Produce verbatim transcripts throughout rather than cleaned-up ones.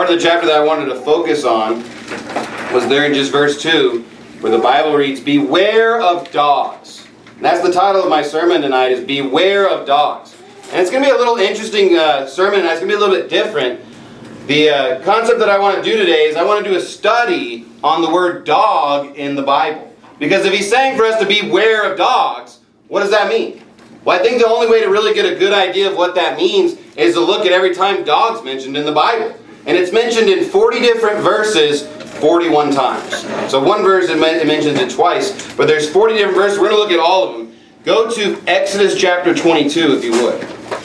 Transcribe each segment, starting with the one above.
part of the chapter that I wanted to focus on was there in just verse two, where the Bible reads, "Beware of dogs." And that's the title of my sermon tonight, is "Beware of Dogs." And it's going to be a little interesting uh, sermon, and it's going to be a little bit different. The uh, concept that I want to do today is I want to do a study on the word dog in the Bible. Because if he's saying for us to beware of dogs, what does that mean? Well, I think the only way to really get a good idea of what that means is to look at every time dog's mentioned in the Bible. And it's mentioned in forty different verses, forty-one times. So one verse it mentions it twice, but there's forty different verses. We're going to look at all of them. Go to Exodus chapter twenty-two if you would.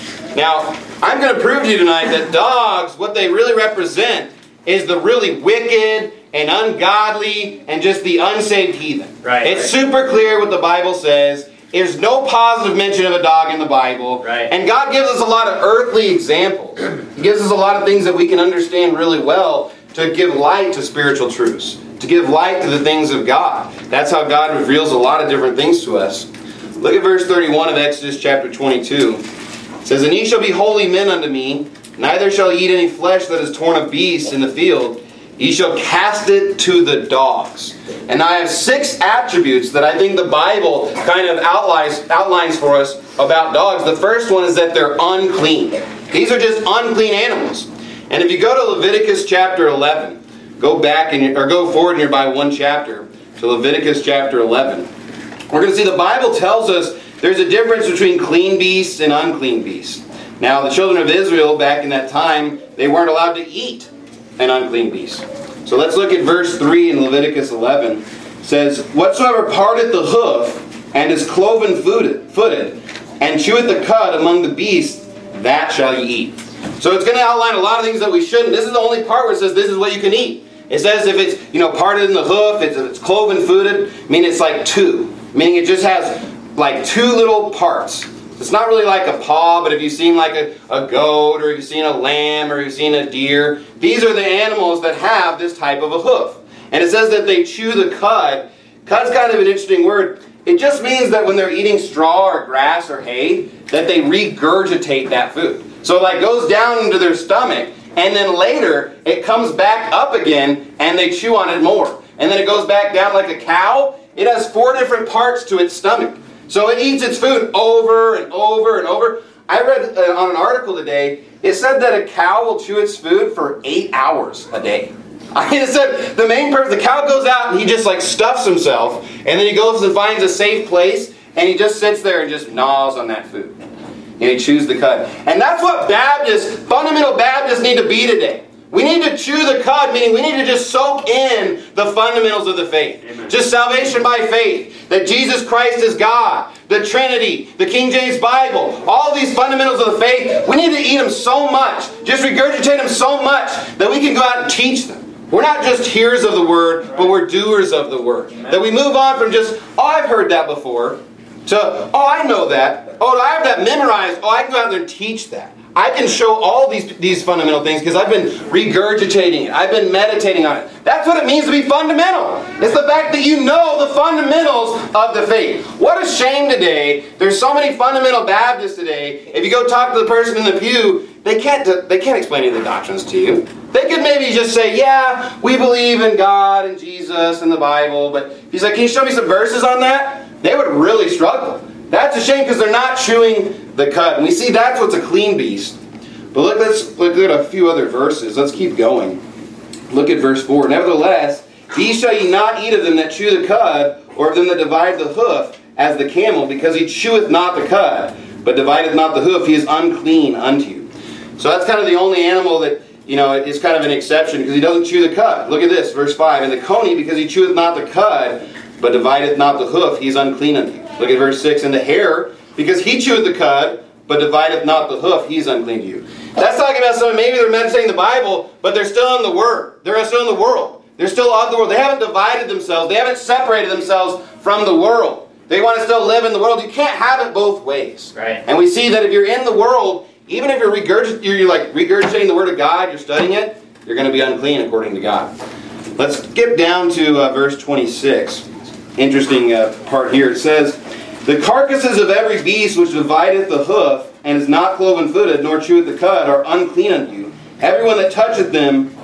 Now, I'm going to prove to you tonight that dogs, what they really represent is the really wicked and ungodly and just the unsaved heathen. Right, it's right. super clear what the Bible says. There's no positive mention of a dog in the Bible. Right. And God gives us a lot of earthly examples. He gives us a lot of things that we can understand really well to give light to spiritual truths, to give light to the things of God. That's how God reveals a lot of different things to us. Look at verse thirty-one of Exodus chapter twenty-two. It says, "And ye shall be holy men unto me, neither shall ye eat any flesh that is torn of beasts in the field. Ye shall cast it to the dogs." And I have six attributes that I think the Bible kind of outlines, outlines for us about dogs. The first one is that they're unclean. These are just unclean animals. And if you go to Leviticus chapter eleven, go back and or go forward nearby one chapter to Leviticus chapter eleven, we're going to see the Bible tells us there's a difference between clean beasts and unclean beasts. Now, the children of Israel back in that time, they weren't allowed to eat an unclean beast. So let's look at verse three in Leviticus eleven. It says, "Whatsoever parteth the hoof, and is cloven footed, and cheweth the cud among the beasts, that shall ye eat." So it's going to outline a lot of things that we shouldn't. This is the only part where it says this is what you can eat. It says if it's, you know, parted in the hoof, it's, if it's cloven footed, I mean it's like two. Meaning it just has like two little parts. It's not really like a paw, but if you've seen like a, a goat, or you've seen a lamb, or you've seen a deer, these are the animals that have this type of a hoof. And it says that they chew the cud. Cud's kind of an interesting word. It just means that when they're eating straw or grass or hay, that they regurgitate that food. So it like goes down into their stomach, and then later it comes back up again, and they chew on it more. And then it goes back down like a cow. It has four different parts to its stomach. So it eats its food over and over and over. I read uh, on an article today, it said that a cow will chew its food for eight hours a day. I mean, it said the main person, the cow goes out and he just like stuffs himself, and then he goes and finds a safe place, and he just sits there and just gnaws on that food. And he chews the cud. And that's what Baptists, fundamental Baptists need to be today. We need to chew the cud, meaning we need to just soak in the fundamentals of the faith. Amen. Just salvation by faith, that Jesus Christ is God, the Trinity, the King James Bible, all these fundamentals of the faith, we need to eat them so much, just regurgitate them so much, that we can go out and teach them. We're not just hearers of the Word, but we're doers of the Word. Amen. That we move on from just, oh, I've heard that before, to, oh, I know that, oh, I have that memorized, oh, I can go out there and teach that. I can show all these, these fundamental things because I've been regurgitating it. I've been meditating on it. That's what it means to be fundamental. It's the fact that you know the fundamentals of the faith. What a shame today. There's so many fundamental Baptists today. If you go talk to the person in the pew, they can't, they can't explain any of the doctrines to you. They could maybe just say, yeah, we believe in God and Jesus and the Bible. But if he's like, can you show me some verses on that? They would really struggle. That's a shame because they're not chewing the cud. And we see that's what's a clean beast. But look, let's look at a few other verses. Let's keep going. Look at verse four. "Nevertheless, these shall ye not eat of them that chew the cud, or of them that divide the hoof, as the camel, because he cheweth not the cud, but divideth not the hoof. He is unclean unto you." So that's kind of the only animal that, you know, is kind of an exception, because he doesn't chew the cud. Look at this, verse five. "And the coney, because he cheweth not the cud, but divideth not the hoof, he is unclean unto you." Look at verse six. "And the hare, because he cheweth the cud, but divideth not the hoof, he is unclean to you." That's talking about someone, maybe they're meditating the Bible, but they're still in the Word. They're still in the world. They're still of the world. They haven't divided themselves. They haven't separated themselves from the world. They want to still live in the world. You can't have it both ways. Right. And we see that if you're in the world, even if you're, regurgit- you're like regurgitating the Word of God, you're studying it, you're going to be unclean according to God. Let's skip down to uh, verse twenty-six. Interesting uh, part here. It says, "The carcasses of every beast which divideth the hoof, and is not cloven footed, nor cheweth the cud, are unclean unto you. Everyone that toucheth them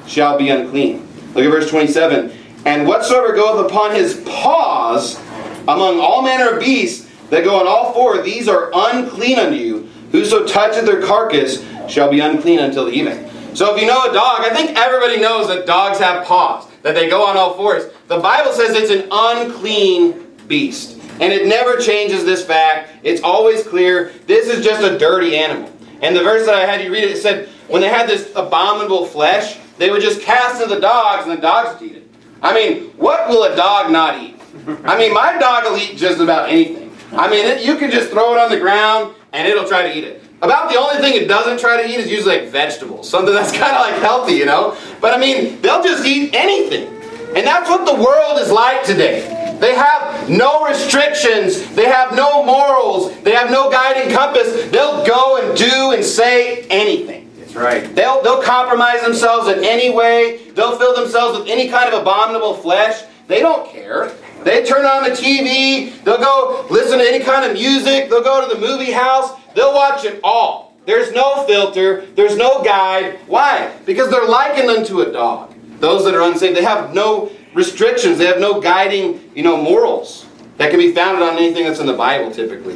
shall be unclean. Look at verse twenty-seven. And whatsoever goeth upon his paws among all manner of beasts that go on all four, these are unclean unto you. Whoso toucheth their carcass shall be unclean until the evening. So if you know a dog, I think everybody knows that dogs have paws, that they go on all fours. The Bible says it's an unclean beast. And it never changes this fact. It's always clear. This is just a dirty animal. And the verse that I had you read, it said, when they had this abominable flesh, they would just cast it to the dogs, and the dogs would eat it. I mean, what will a dog not eat? I mean, my dog will eat just about anything. I mean, it, you can just throw it on the ground, and it'll try to eat it. About the only thing it doesn't try to eat is usually like vegetables. Something that's kind of like healthy, you know? But I mean, they'll just eat anything. And that's what the world is like today. They have no restrictions. They have no morals. They have no guiding compass. They'll go and do and say anything. That's right. They'll, they'll compromise themselves in any way. They'll fill themselves with any kind of abominable flesh. They don't care. They turn on the T V. They'll go listen to any kind of music. They'll go to the movie house. They'll watch it all. There's no filter. There's no guide. Why? Because they're likened unto a dog. Those that are unsaved, they have no restrictions. They have no guiding, you know, morals that can be founded on anything that's in the Bible typically.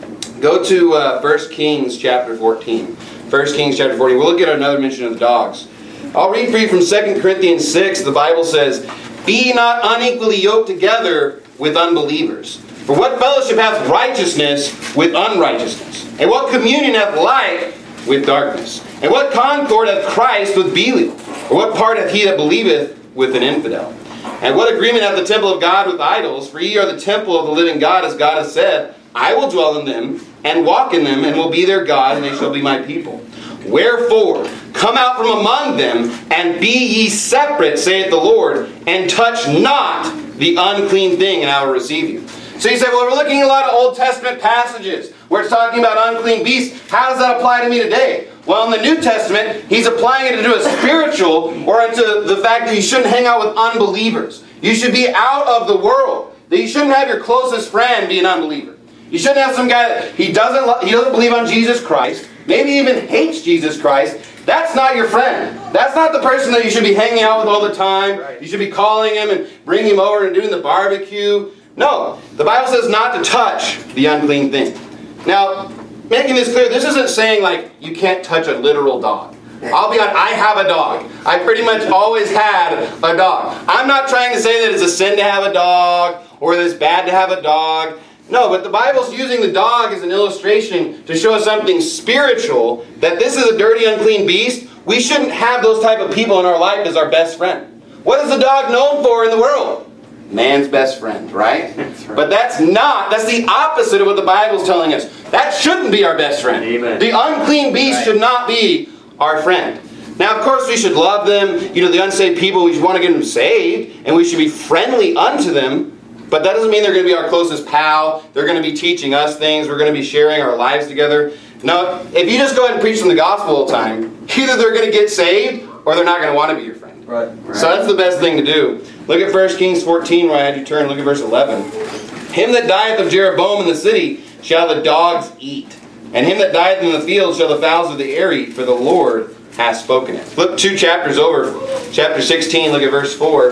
Go to uh, First Kings chapter fourteen. First Kings chapter fourteen. We'll look at another mention of the dogs. I'll read for you from Second Corinthians six. The Bible says, be ye not unequally yoked together with unbelievers. For what fellowship hath righteousness with unrighteousness? And what communion hath light with darkness? And what concord hath Christ with Belial? Or what part hath he that believeth with an infidel? And what agreement hath the temple of God with idols? For ye are the temple of the living God, as God hath said, I will dwell in them, and walk in them, and will be their God, and they shall be my people. Wherefore, come out from among them, and be ye separate, saith the Lord, and touch not the unclean thing, and I will receive you. So you say, well, we're looking at a lot of Old Testament passages where it's talking about unclean beasts. How does that apply to me today? Well, in the New Testament, he's applying it to a spiritual, or into the fact that you shouldn't hang out with unbelievers. You should be out of the world. That you shouldn't have your closest friend be an unbeliever. You shouldn't have some guy that he doesn't, he doesn't believe on Jesus Christ, maybe even hates Jesus Christ. That's not your friend. That's not the person that you should be hanging out with all the time. Right. You should be calling him and bringing him over and doing the barbecue. No, the Bible says not to touch the unclean thing. Now, making this clear, this isn't saying like you can't touch a literal dog. I'll be honest, I have a dog. I pretty much always had a dog. I'm not trying to say that it's a sin to have a dog or that it's bad to have a dog. No, but the Bible's using the dog as an illustration to show us something spiritual, that this is a dirty, unclean beast. We shouldn't have those type of people in our life as our best friend. What is the dog known for in the world? Man's best friend, right? That's right? But that's not, that's the opposite of what the Bible's telling us. That shouldn't be our best friend. Amen. The unclean beast right. should not be our friend. Now, of course, we should love them. You know, the unsaved people, we want to get them saved, and we should be friendly unto them. But that doesn't mean they're going to be our closest pal. They're going to be teaching us things. We're going to be sharing our lives together. No, if you just go ahead and preach them the gospel all the time, either they're going to get saved or they're not going to want to be your friend. Right. Right. So that's the best thing to do. Look at First Kings fourteen, where I had you turn. Look at verse eleven. Him that dieth of Jeroboam in the city shall the dogs eat. And him that dieth in the field shall the fowls of the air eat, for the Lord hath spoken it. Look two chapters over. Chapter sixteen, look at verse four.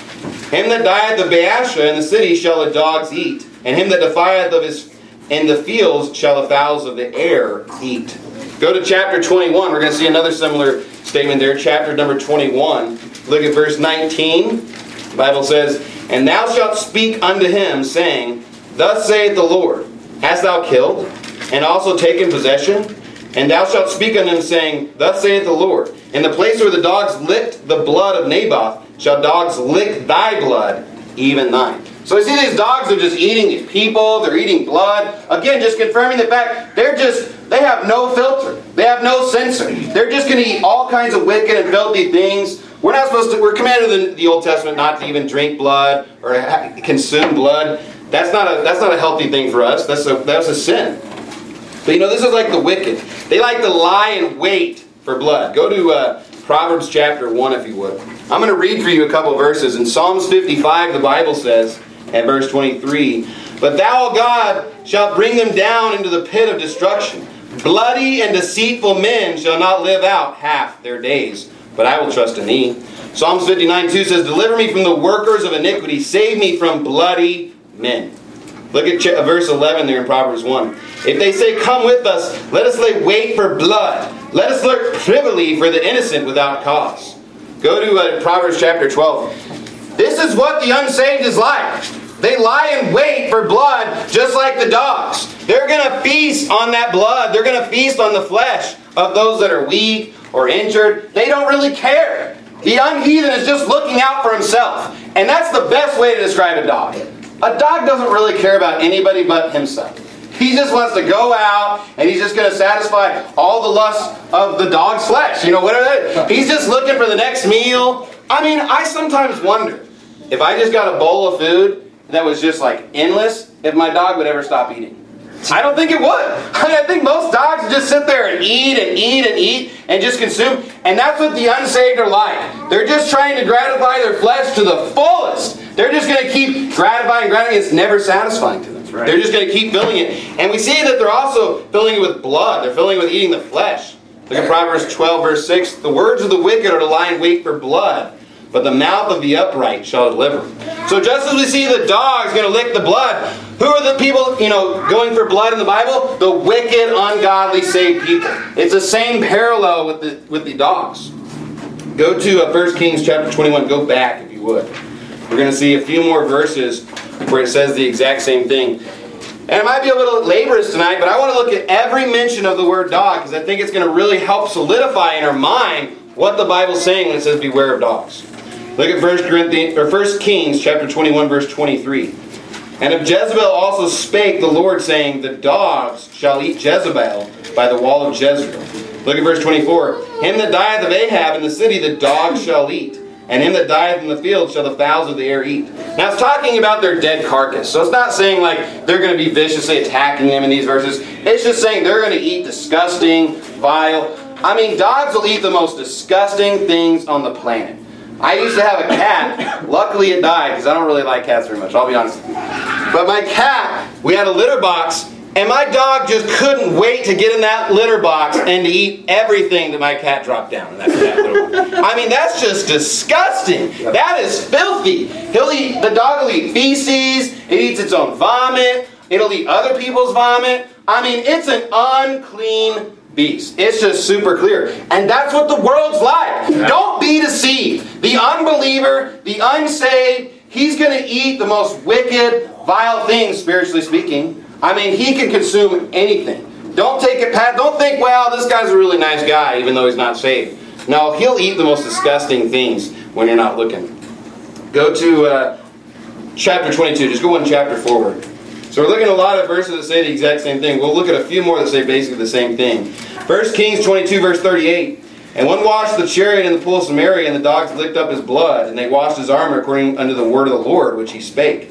Him that dieth of Baasha in the city shall the dogs eat, and him that defieth of his in the fields shall the fowls of the air eat. Go to chapter twenty-one. We're going to see another similar statement there. Chapter number twenty-one. Look at verse nineteen. The Bible says, and thou shalt speak unto him, saying, thus saith the Lord, hast thou killed, and also taken possession? And thou shalt speak unto him, saying, thus saith the Lord, in the place where the dogs licked the blood of Naboth, shall dogs lick thy blood, even thine. So you see these dogs are just eating these people, they're eating blood. Again, just confirming the fact, they're just, they have no filter. They have no censor. They're just going to eat all kinds of wicked and filthy things. We're not supposed to, we're commanded in the Old Testament not to even drink blood or consume blood. That's not a, that's not a healthy thing for us. That's a, that's a sin. But you know, this is like the wicked. They like to lie and wait for blood. Go to uh, Proverbs chapter one, if you would. I'm going to read for you a couple verses. In Psalms fifty-five, the Bible says, at verse twenty-three, but thou, O God, shalt bring them down into the pit of destruction. Bloody and deceitful men shall not live out half their days. but I will trust in thee. Psalms fifty-nine two says, deliver me from the workers of iniquity, save me from bloody men. Look at verse eleven there in Proverbs one. If they say, come with us, let us lay wait for blood. Let us lurk privily for the innocent without cause. Go to uh, Proverbs chapter twelve. This is what the unsaved is like. They lie in wait for blood just like the dogs. They're going to feast on that blood. They're going to feast on the flesh of those that are weak or injured. They don't really care. The unheathen is just looking out for himself. And that's the best way to describe a dog. A dog doesn't really care about anybody but himself. He just wants to go out and he's just going to satisfy all the lusts of the dog's flesh. You know, what are they? He's just looking for the next meal. I mean, I sometimes wonder if I just got a bowl of food that was just like endless, if my dog would ever stop eating. I don't think it would. I mean, I think most dogs would just sit there and eat and eat and eat and just consume. And that's what the unsaved are like. They're just trying to gratify their flesh to the fullest. They're just going to keep gratifying, gratifying. It's never satisfying to them. Right. They're just going to keep filling it. And we see that they're also filling it with blood. They're filling it with eating the flesh. Look at Proverbs twelve, verse six. The words of the wicked are to lie in wait for blood, but the mouth of the upright shall deliver. So just as we see the dog's going to lick the blood, who are the people, you know, going for blood in the Bible? The wicked, ungodly, saved people. It's the same parallel with the with the dogs. Go to uh, First Kings chapter twenty-one. Go back if you would. We're going to see a few more verses where it says the exact same thing. And it might be a little laborious tonight, but I want to look at every mention of the word dog because I think it's going to really help solidify in our mind what the Bible's saying when it says beware of dogs. Look at First Corinthians or First Kings chapter twenty-one, verse twenty-three. And of Jezebel also spake the Lord, saying, the dogs shall eat Jezebel by the wall of Jezreel. Look at verse twenty-four. Him that dieth of Ahab in the city the dogs shall eat, and him that dieth in the field shall the fowls of the air eat. Now it's talking about their dead carcass. So it's not saying like they're going to be viciously attacking them in these verses. It's just saying they're going to eat disgusting, vile. I mean, dogs will eat the most disgusting things on the planet. I used to have a cat. Luckily it died because I don't really like cats very much. I'll be honest. But my cat, we had a litter box, and my dog just couldn't wait to get in that litter box and to eat everything that my cat dropped down in that cat litter box. I mean, that's just disgusting. That is filthy. He'll eat, the dog will eat feces. It eats its own vomit. It'll eat other people's vomit. I mean, it's an unclean beast. It's just super clear. And that's what the world's like. Yeah. Don't be deceived. The unbeliever, the unsaved, he's going to eat the most wicked, vile things, spiritually speaking. I mean, he can consume anything. Don't take it past. Don't think, well, this guy's a really nice guy, even though he's not saved. No, he'll eat the most disgusting things when you're not looking. Go to uh, chapter twenty-two. Just go one chapter forward. So we're looking at a lot of verses that say the exact same thing. We'll look at a few more that say basically the same thing. First Kings twenty-two, verse thirty-eight. And one washed the chariot in the pool of Samaria, and the dogs licked up his blood, and they washed his armor according unto the word of the Lord, which he spake.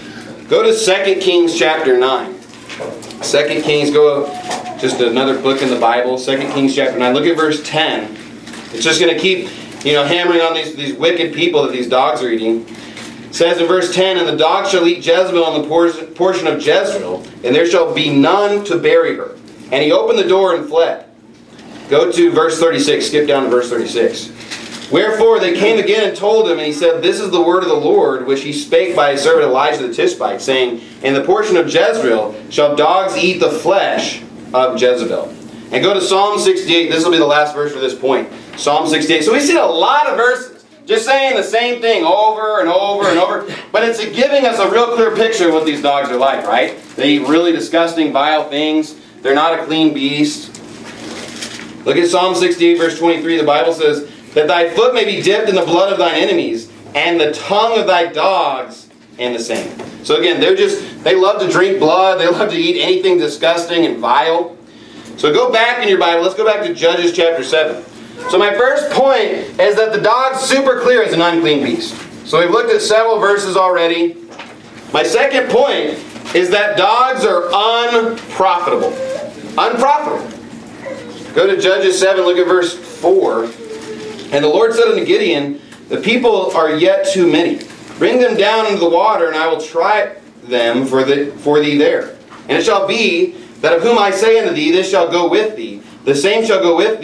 Go to Second Kings chapter nine. Second Kings, go just another book in the Bible. Second Kings chapter nine. Look at verse ten. It's just going to keep, you know, hammering on these, these wicked people that these dogs are eating. It says in verse ten, and the dogs shall eat Jezebel in the portion of Jezreel, and there shall be none to bury her. And he opened the door and fled. Go to verse thirty-six. Skip down to verse thirty-six. Wherefore they came again and told him, and he said, this is the word of the Lord, which he spake by his servant Elijah the Tishbite, saying, in the portion of Jezreel shall dogs eat the flesh of Jezebel. And go to Psalm sixty-eight. This will be the last verse for this point. Psalm sixty-eight. So we see a lot of verses just saying the same thing over and over and over. But it's giving us a real clear picture of what these dogs are like, right? They eat really disgusting, vile things. They're not a clean beast. Look at Psalm sixty-eight, verse twenty-three. The Bible says, that thy foot may be dipped in the blood of thine enemies, and the tongue of thy dogs in the same. So again, they're just, they love to drink blood. They love to eat anything disgusting and vile. So go back in your Bible. Let's go back to Judges chapter seven. So my first point is that the dog's super clear as an unclean beast. So we've looked at several verses already. My second point is that dogs are unprofitable. Unprofitable. Go to Judges seven, look at verse four. And the Lord said unto Gideon, the people are yet too many. Bring them down into the water, and I will try them for, the, for thee there. And it shall be, that of whom I say unto thee, this shall go with thee, the same shall go with thee,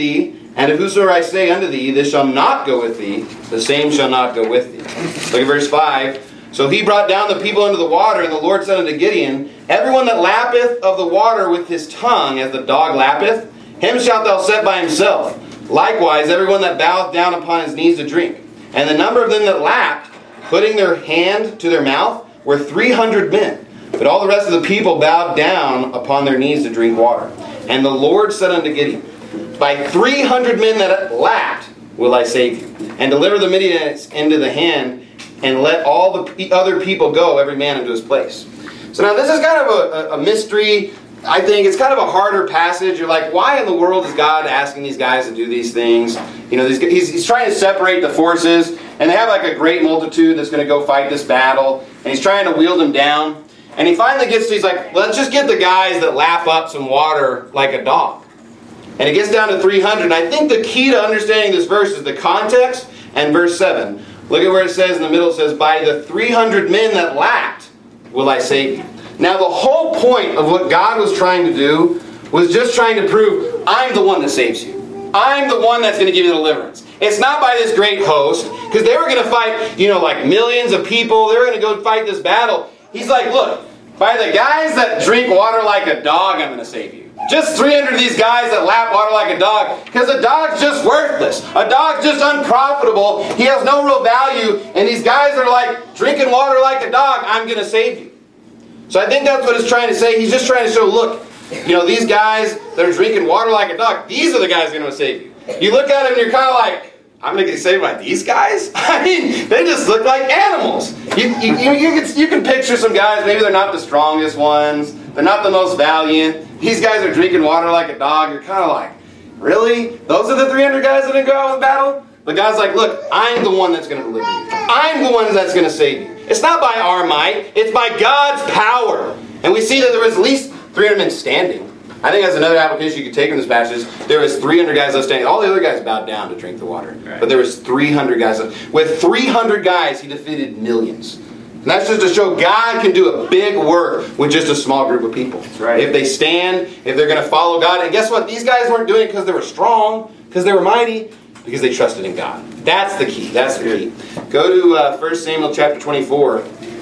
And if whosoever I say unto thee, this shall not go with thee, the same shall not go with thee. Look at verse five. So he brought down the people into the water, and the Lord said unto Gideon, everyone that lappeth of the water with his tongue, as the dog lappeth, him shalt thou set by himself. Likewise, everyone that boweth down upon his knees to drink. And the number of them that lapped, putting their hand to their mouth, were three hundred men. But all the rest of the people bowed down upon their knees to drink water. And the Lord said unto Gideon, by three hundred men that lapped will I save you, and deliver the Midianites into the hand, and let all the other people go, every man into his place. So now this is kind of a, a mystery. I think it's kind of a harder passage. You're like, why in the world is God asking these guys to do these things? You know, these, he's, he's trying to separate the forces, and they have like a great multitude that's going to go fight this battle, and he's trying to wield them down. And he finally gets to, he's like, let's just get the guys that lap up some water like a dog. And it gets down to three hundred. And I think the key to understanding this verse is the context and verse seven. Look at where it says in the middle, it says, by the three hundred men that lapped will I save you. Now the whole point of what God was trying to do was just trying to prove, I'm the one that saves you. I'm the one that's going to give you deliverance. It's not by this great host, because they were going to fight, you know, like millions of people. They were going to go fight this battle. He's like, look, by the guys that drink water like a dog, I'm going to save you. Just three hundred of these guys that lap water like a dog, because a dog's just worthless. A dog's just unprofitable. He has no real value. And these guys are like, drinking water like a dog, I'm going to save you. So I think that's what he's trying to say. He's just trying to show, look, you know, these guys that are drinking water like a dog, these are the guys going to save you. You look at them and you're kind of like, I'm going to get saved by these guys? I mean, they just look like animals. You, you, you, you, can, you can picture some guys, maybe they're not the strongest ones. They're not the most valiant. These guys are drinking water like a dog. You're kind of like, really? Those are the three hundred guys that didn't go out with battle? But God's like, look, I'm the one that's going to deliver you. I'm the one that's going to save you. It's not by our might. It's by God's power. And we see that there was at least three hundred men standing. I think that's another application you could take from this passage. There was three hundred guys left standing. All the other guys bowed down to drink the water. Right. But there was three hundred guys left. With three hundred guys, he defeated millions. And that's just to show God can do a big work with just a small group of people. Right. If they stand, if they're going to follow God. And guess what? These guys weren't doing it because they were strong, because they were mighty, because they trusted in God. That's the key. That's the key. Go to uh, First Samuel chapter twenty-four.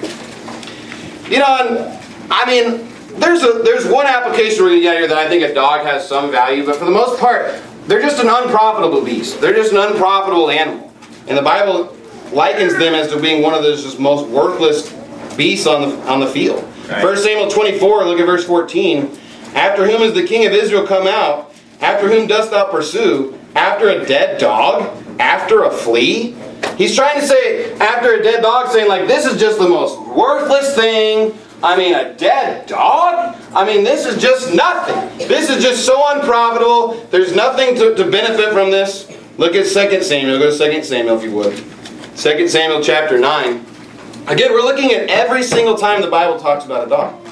You know, and, I mean, there's a there's one application we're going to get here that I think a dog has some value, but for the most part, they're just an unprofitable beast. They're just an unprofitable animal. And the Bible likens them as to being one of those just most worthless beasts on the on the field. Right. First Samuel twenty-four, look at verse fourteen. After whom is the king of Israel come out? After whom dost thou pursue? After a dead dog? After a flea? He's trying to say, after a dead dog, saying like, this is just the most worthless thing. I mean, a dead dog? I mean, this is just nothing. This is just so unprofitable. There's nothing to, to benefit from this. Look at Second Samuel. Go to Second Samuel if you would. Second Samuel chapter nine. Again, we're looking at every single time the Bible talks about a dog.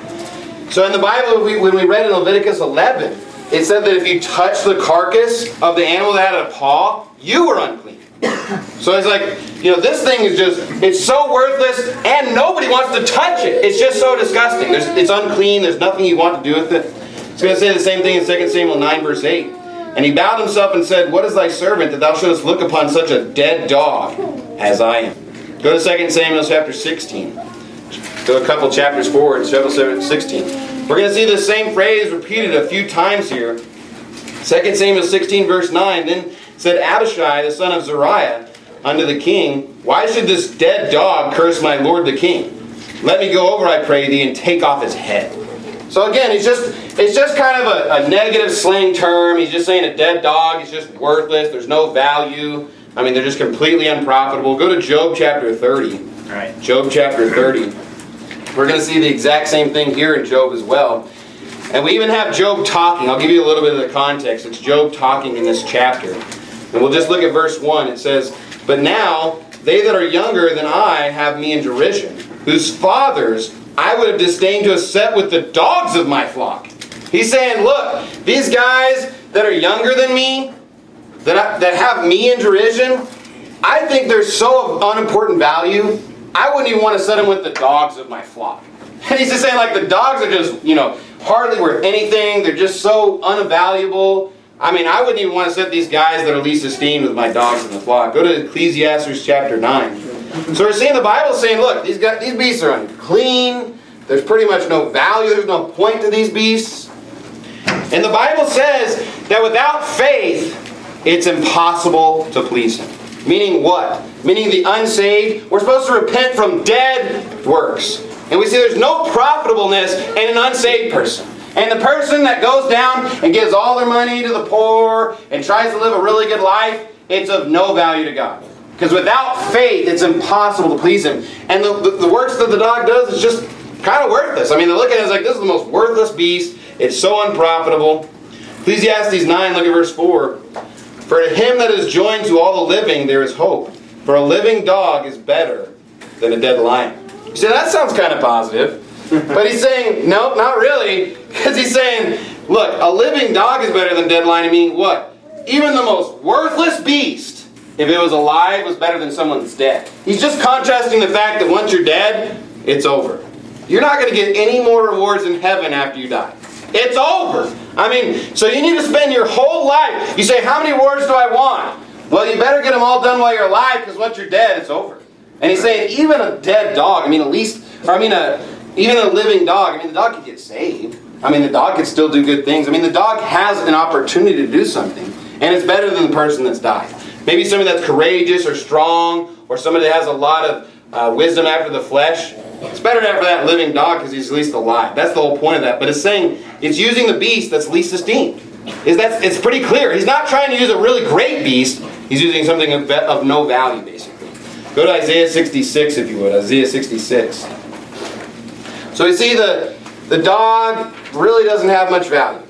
So in the Bible, we, when we read in Leviticus eleven, it said that if you touch the carcass of the animal that had a paw, you were unclean. So it's like, you know, this thing is just, it's so worthless, and nobody wants to touch it. It's just so disgusting. There's, it's unclean. There's nothing you want to do with it. It's going to say the same thing in Second Samuel nine, verse eight. And he bowed himself and said, what is thy servant that thou shouldest look upon such a dead dog as I am? Go to Second Samuel chapter sixteen. Go a couple chapters forward, chapter sixteen. We're going to see the same phrase repeated a few times here. Second Samuel sixteen, verse nine. Then said Abishai, the son of Zeruiah, unto the king, why should this dead dog curse my lord the king? Let me go over, I pray thee, and take off his head. So again, it's just it's just kind of a, a negative slang term. He's just saying a dead dog is just worthless. There's no value. I mean, they're just completely unprofitable. Go to Job chapter thirty. All right. Job chapter thirty. We're going to see the exact same thing here in Job as well. And we even have Job talking. I'll give you a little bit of the context. It's Job talking in this chapter. And we'll just look at verse one. It says, but now they that are younger than I have me in derision, whose fathers I would have disdained to have set with the dogs of my flock. He's saying, look, these guys that are younger than me, that, I, that have me in derision, I think they're so of unimportant value, I wouldn't even want to set them with the dogs of my flock. And he's just saying, like, the dogs are just, you know, hardly worth anything. They're just so unvaluable. I mean, I wouldn't even want to set these guys that are least esteemed with my dogs in the flock. Go to Ecclesiastes chapter nine. So we're seeing the Bible saying, look, these guys, these beasts are unclean. There's pretty much no value. There's no point to these beasts. And the Bible says that without faith, it's impossible to please Him. Meaning what? Meaning the unsaved, we're supposed to repent from dead works. And we see there's no profitableness in an unsaved person. And the person that goes down and gives all their money to the poor and tries to live a really good life, it's of no value to God. Because without faith, it's impossible to please Him. And the, the, the works that the dog does is just kind of worthless. I mean, they look at it as like, this is the most worthless beast. It's so unprofitable. Ecclesiastes nine, look at verse four. For to him that is joined to all the living, there is hope. For a living dog is better than a dead lion. You see, that sounds kind of positive. But he's saying, no, not really. Because he's saying, look, a living dog is better than a dead lion. Meaning what? Even the most worthless beast, if it was alive, was better than someone that's dead. He's just contrasting the fact that once you're dead, it's over. You're not going to get any more rewards in heaven after you die. It's over. I mean, so you need to spend your whole life. You say, how many rewards do I want? Well, you better get them all done while you're alive, because once you're dead, it's over. And he's saying, even a dead dog, I mean, at least, or I mean, a, even a living dog, I mean, the dog could get saved. I mean, the dog could still do good things. I mean, the dog has an opportunity to do something, and it's better than the person that's died. Maybe somebody that's courageous or strong, or somebody that has a lot of uh, wisdom after the flesh. It's better for that living dog because he's at least alive. That's the whole point of that. But it's saying it's using the beast that's least esteemed. Is that it's pretty clear. He's not trying to use a really great beast. He's using something of, of no value, basically. Go to Isaiah sixty-six, if you would. Isaiah sixty-six. So we see the, the dog really doesn't have much value.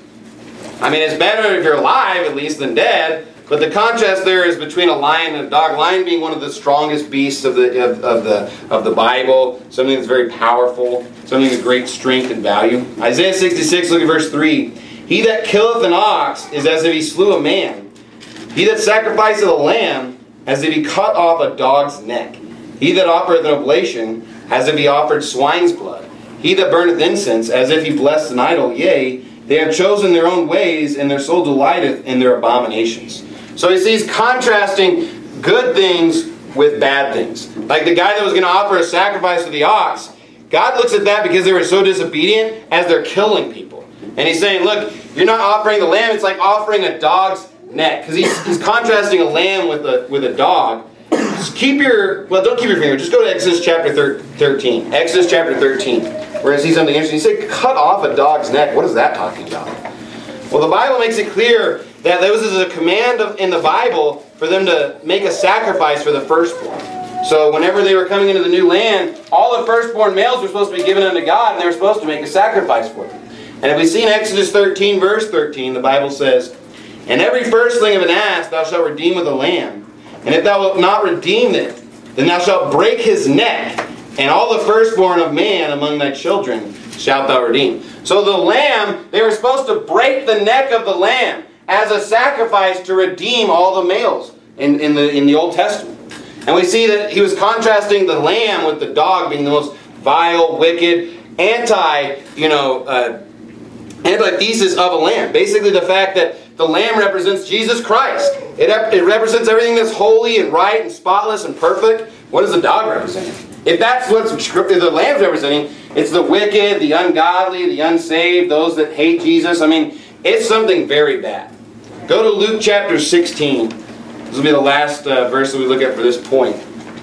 I mean, it's better if you're alive, at least, than dead. But the contrast there is between a lion and a dog. Lion being one of the strongest beasts of the of, of the of the Bible, something that's very powerful, something with great strength and value. Isaiah sixty-six, look at verse three. He that killeth an ox is as if he slew a man. He that sacrificeth a lamb, as if he cut off a dog's neck. He that offereth an oblation, as if he offered swine's blood. He that burneth incense, as if he blessed an idol. Yea, they have chosen their own ways, and their soul delighteth in their abominations. So he sees contrasting good things with bad things. Like the guy that was going to offer a sacrifice to the ox, God looks at that because they were so disobedient as they're killing people. And he's saying, look, you're not offering the lamb, it's like offering a dog's neck. Because he's, he's contrasting a lamb with a, with a dog. Just keep your, well, don't keep your finger, just go to Exodus chapter thirteen. Exodus chapter thirteen. We're going to see something interesting. He said, cut off a dog's neck. What is that talking about? Well, the Bible makes it clear that there was a command of, in the Bible for them to make a sacrifice for the firstborn. So whenever they were coming into the new land, all the firstborn males were supposed to be given unto God, and they were supposed to make a sacrifice for them. And if we see in Exodus thirteen, verse thirteen, the Bible says, and every firstling of an ass thou shalt redeem with a lamb. And if thou wilt not redeem it, then thou shalt break his neck, and all the firstborn of man among thy children shalt thou redeem. So the lamb, they were supposed to break the neck of the lamb as a sacrifice to redeem all the males in, in, the, in the Old Testament. And we see that he was contrasting the lamb with the dog being the most vile, wicked, anti, you know, uh, antithesis of a lamb. Basically the fact that the lamb represents Jesus Christ. It, it represents everything that's holy and right and spotless and perfect. What does the dog represent? If that's what the lamb's representing, it's the wicked, the ungodly, the unsaved, those that hate Jesus. I mean, it's something very bad. Go to Luke chapter sixteen. This will be the last uh, verse that we look at for this point.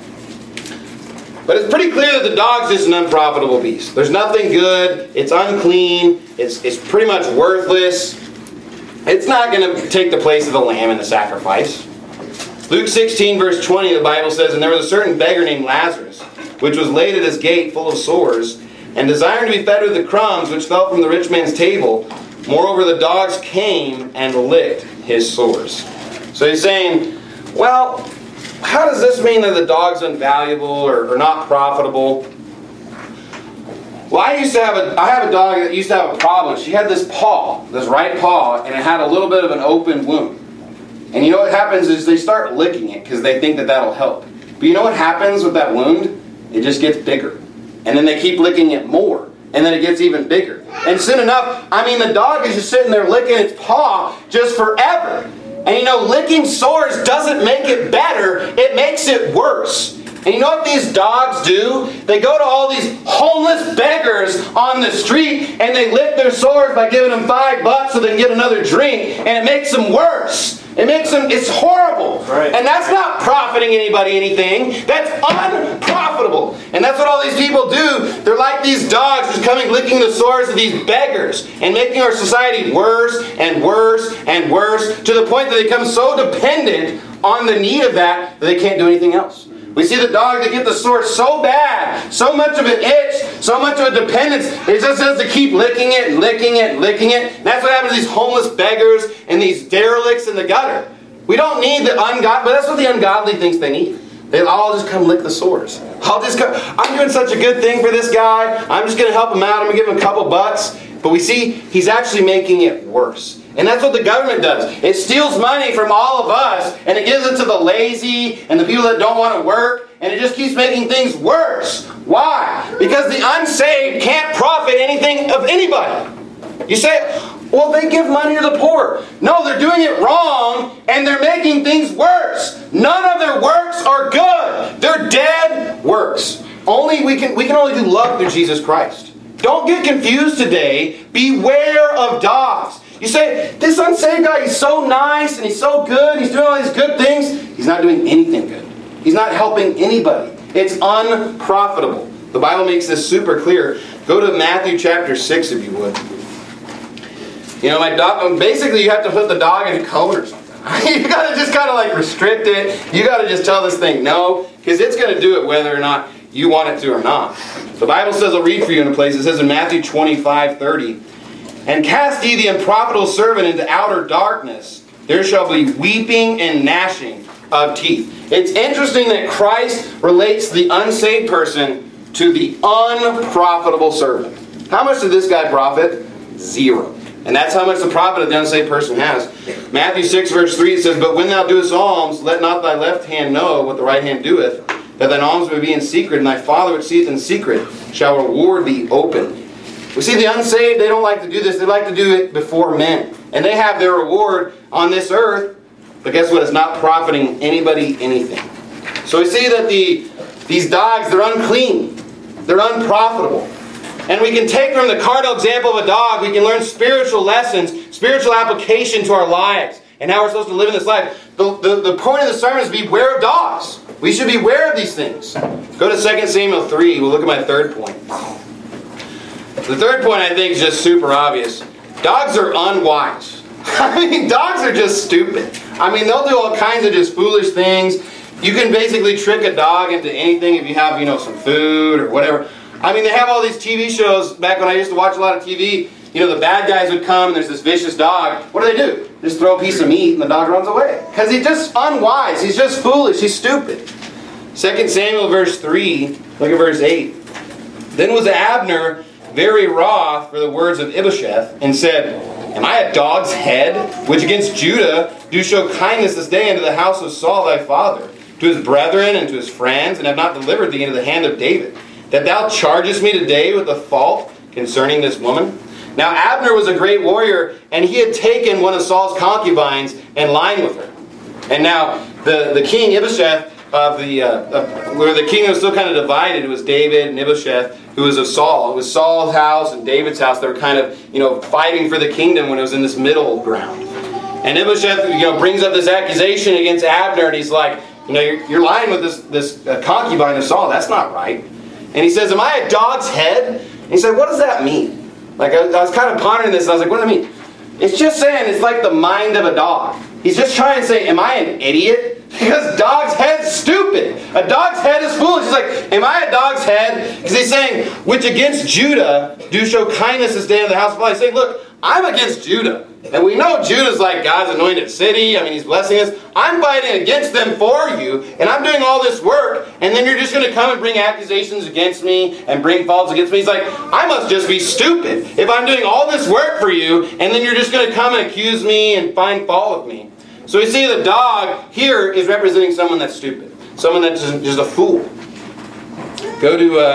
But it's pretty clear that the dog's just an unprofitable beast. There's nothing good. It's unclean. It's, it's pretty much worthless. It's not going to take the place of the lamb in the sacrifice. Luke sixteen verse twenty, the Bible says, and there was a certain beggar named Lazarus, which was laid at his gate full of sores, and desiring to be fed with the crumbs which fell from the rich man's table. Moreover, the dogs came and licked his sores. So he's saying, well, how does this mean that the dog's invaluable or, or not profitable? Well, I used to have a I have a dog that used to have a problem. She had this paw, this right paw, and it had a little bit of an open wound. And you know what happens is they start licking it because they think that that'll help. But you know what happens with that wound? It just gets bigger. And then they keep licking it more. And then it gets even bigger. And soon enough, I mean, the dog is just sitting there licking its paw just forever. And you know, licking sores doesn't make it better, it makes it worse. And you know what these dogs do? They go to all these homeless beggars on the street and they lick their sores by giving them five bucks so they can get another drink, and it makes them worse. It makes them, it's horrible. Right. And that's not profiting anybody anything. That's unprofitable. And that's what all these people do. They're like these dogs just coming licking the sores of these beggars and making our society worse and worse and worse to the point that they become so dependent on the need of that that they can't do anything else. We see the dog that get the sore so bad, so much of an itch, so much of a dependence, it just has to keep licking it and licking it and licking it. And that's what happens to these homeless beggars and these derelicts in the gutter. We don't need the ungodly, but that's what the ungodly thinks they need. They'll all just come lick the sores. I'll just come, I'm doing such a good thing for this guy. I'm just going to help him out. I'm going to give him a couple bucks. But we see he's actually making it worse. And that's what the government does. It steals money from all of us, and it gives it to the lazy and the people that don't want to work, and it just keeps making things worse. Why? Because the unsaved can't profit anything of anybody. You say, well, they give money to the poor. No, they're doing it wrong, and they're making things worse. None of their works are good. They're dead works. Only we can we can only do love through Jesus Christ. Don't get confused today. Beware of dogs. You say, this unsaved guy, he's so nice and he's so good, he's doing all these good things. He's not doing anything good. He's not helping anybody. It's unprofitable. The Bible makes this super clear. Go to Matthew chapter six if you would. You know, my dog, basically you have to put the dog in a cone or something. You got to just kind of like restrict it. You got to just tell this thing no, because it's going to do it whether or not you want it to or not. The Bible says, I'll read for you in a place. It says in Matthew twenty-five thirty, and cast ye the unprofitable servant into outer darkness. There shall be weeping and gnashing of teeth. It's interesting that Christ relates the unsaved person to the unprofitable servant. How much did this guy profit? Zero. And that's how much the profit of the unsaved person has. Matthew six verse three, it says, but when thou doest alms, let not thy left hand know what the right hand doeth, that thine alms may be in secret, and thy Father which seeth in secret shall reward thee openly. We see the unsaved, they don't like to do this. They like to do it before men. And they have their reward on this earth. But guess what? It's not profiting anybody anything. So we see that the these dogs, they're unclean. They're unprofitable. And we can take from the cardinal example of a dog, we can learn spiritual lessons, spiritual application to our lives, and how we're supposed to live in this life. The, the, the point of the sermon is beware of dogs. We should beware of these things. Go to Second Samuel three. We'll look at my third point. The third point I think is just super obvious. Dogs are unwise. I mean, dogs are just stupid. I mean, they'll do all kinds of just foolish things. You can basically trick a dog into anything if you have, you know, some food or whatever. I mean, they have all these T V shows. Back when I used to watch a lot of T V, you know, the bad guys would come and there's this vicious dog. What do they do? Just throw a piece of meat and the dog runs away. Because he's just unwise. He's just foolish. He's stupid. Second Samuel verse three, look at verse eight. Then was Abner very wroth for the words of Ishbosheth, and said, am I a dog's head, which against Judah do show kindness this day unto the house of Saul thy father, to his brethren and to his friends, and have not delivered thee into the hand of David, that thou chargest me today with a fault concerning this woman? Now Abner was a great warrior, and he had taken one of Saul's concubines and lying with her. And now the, the king Ishbosheth, of the uh, uh, where the kingdom was still kind of divided, it was David and Ishbosheth, who was of Saul. It was Saul's house and David's house. They were kind of, you know, fighting for the kingdom when it was in this middle ground. And Ishbosheth, you know, brings up this accusation against Abner, and he's like, you know, you're, you're lying with this this uh, concubine of Saul. That's not right. And he says, am I a dog's head? And he said, what does that mean? Like, I, I was kind of pondering this, and I was like, what does it mean? It's just saying it's like the mind of a dog. He's just trying to say, am I an idiot? Because dog's head's stupid. A dog's head is foolish. He's like, am I a dog's head? Because he's saying, which against Judah do show kindness this day in the house of God. He's saying, look, I'm against Judah. And we know Judah's like God's anointed city. I mean, he's blessing us. I'm fighting against them for you. And I'm doing all this work. And then you're just going to come and bring accusations against me and bring faults against me. He's like, I must just be stupid if I'm doing all this work for you. And then you're just going to come and accuse me and find fault with me. So we see the dog here is representing someone that's stupid. Someone that's just, just a fool. Go to uh,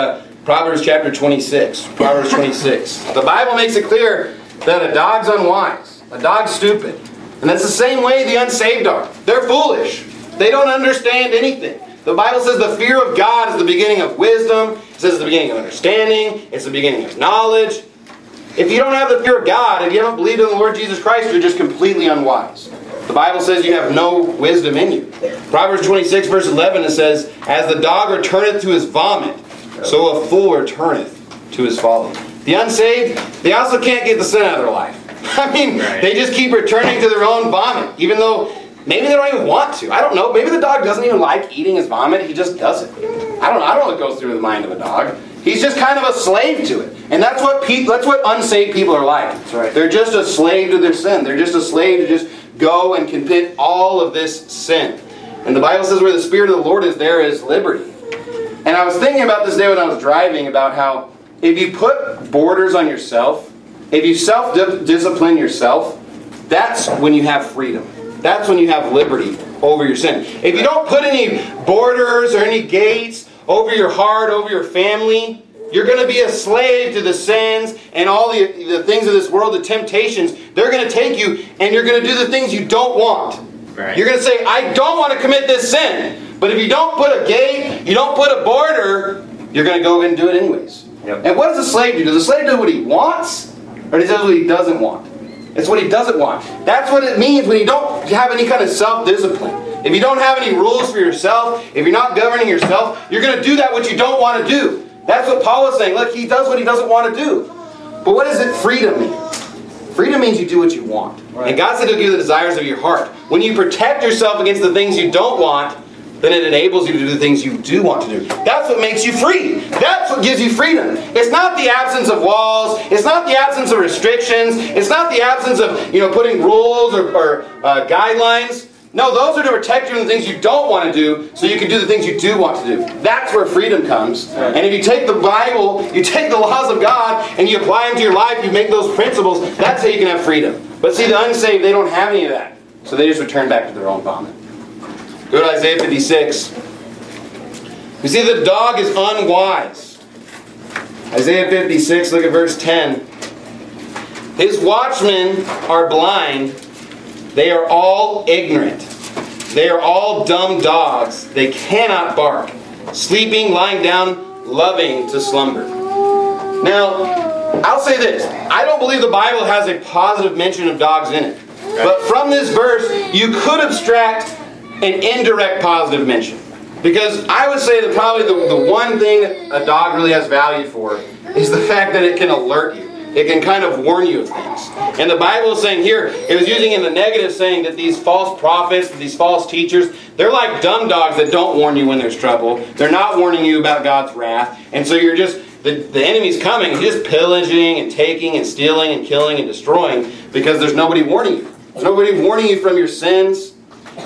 Proverbs chapter twenty-six. Proverbs twenty-six. The Bible makes it clear that a dog's unwise. A dog's stupid. And that's the same way the unsaved are. They're foolish. They don't understand anything. The Bible says the fear of God is the beginning of wisdom. It says it's the beginning of understanding. It's the beginning of knowledge. If you don't have the fear of God, if you haven't believed in the Lord Jesus Christ, you're just completely unwise. The Bible says you have no wisdom in you. Proverbs twenty-six verse eleven, it says, as the dog returneth to his vomit, so a fool returneth to his folly. The unsaved, they also can't get the sin out of their life. I mean, right. They just keep returning to their own vomit, even though maybe they don't even want to. I don't know. Maybe the dog doesn't even like eating his vomit. He just does it. I don't know. I don't know what goes through the mind of a dog. He's just kind of a slave to it. And that's what pe that's what unsaved people are like. That's right. They're just a slave to their sin. They're just a slave to just go and commit all of this sin. And the Bible says where the Spirit of the Lord is, there is liberty. And I was thinking about this day when I was driving about how if you put borders on yourself, if you self-discipline yourself, that's when you have freedom. That's when you have liberty over your sin. If you don't put any borders or any gates over your heart, over your family, you're going to be a slave to the sins and all the, the things of this world, the temptations. They're going to take you and you're going to do the things you don't want. Right. You're going to say, I don't want to commit this sin. But if you don't put a gate, you don't put a border, you're going to go and do it anyways. Yep. And what does the slave do? Does the slave do what he wants? Or does he do what he doesn't want? It's what he doesn't want. That's what it means when you don't have any kind of self-discipline. If you don't have any rules for yourself, if you're not governing yourself, you're going to do that what you don't want to do. That's what Paul is saying. Look, he does what he doesn't want to do. But what does it freedom mean? Freedom means you do what you want. Right. And God said he'll give you the desires of your heart. When you protect yourself against the things you don't want, then it enables you to do the things you do want to do. That's what makes you free. That's what gives you freedom. It's not the absence of walls. It's not the absence of restrictions. It's not the absence of, you know, putting rules or, or uh, guidelines. No, those are to protect you from the things you don't want to do so you can do the things you do want to do. That's where freedom comes. And if you take the Bible, you take the laws of God, and you apply them to your life, you make those principles, that's how you can have freedom. But see, the unsaved, they don't have any of that. So they just return back to their own vomit. Go to Isaiah fifty-six. We see the dog is unwise. Isaiah fifty-six, look at verse ten. His watchmen are blind. They are all ignorant. They are all dumb dogs. They cannot bark. Sleeping, lying down, loving to slumber. Now, I'll say this. I don't believe the Bible has a positive mention of dogs in it. But from this verse, you could abstract an indirect positive mention. Because I would say that probably the, the one thing that a dog really has value for is the fact that it can alert you. It can kind of warn you of things. And the Bible is saying here, it was using in the negative, saying that these false prophets, these false teachers, they're like dumb dogs that don't warn you when there's trouble. They're not warning you about God's wrath. And so you're just, the, the enemy's coming, and just pillaging and taking and stealing and killing and destroying because there's nobody warning you. There's nobody warning you from your sins.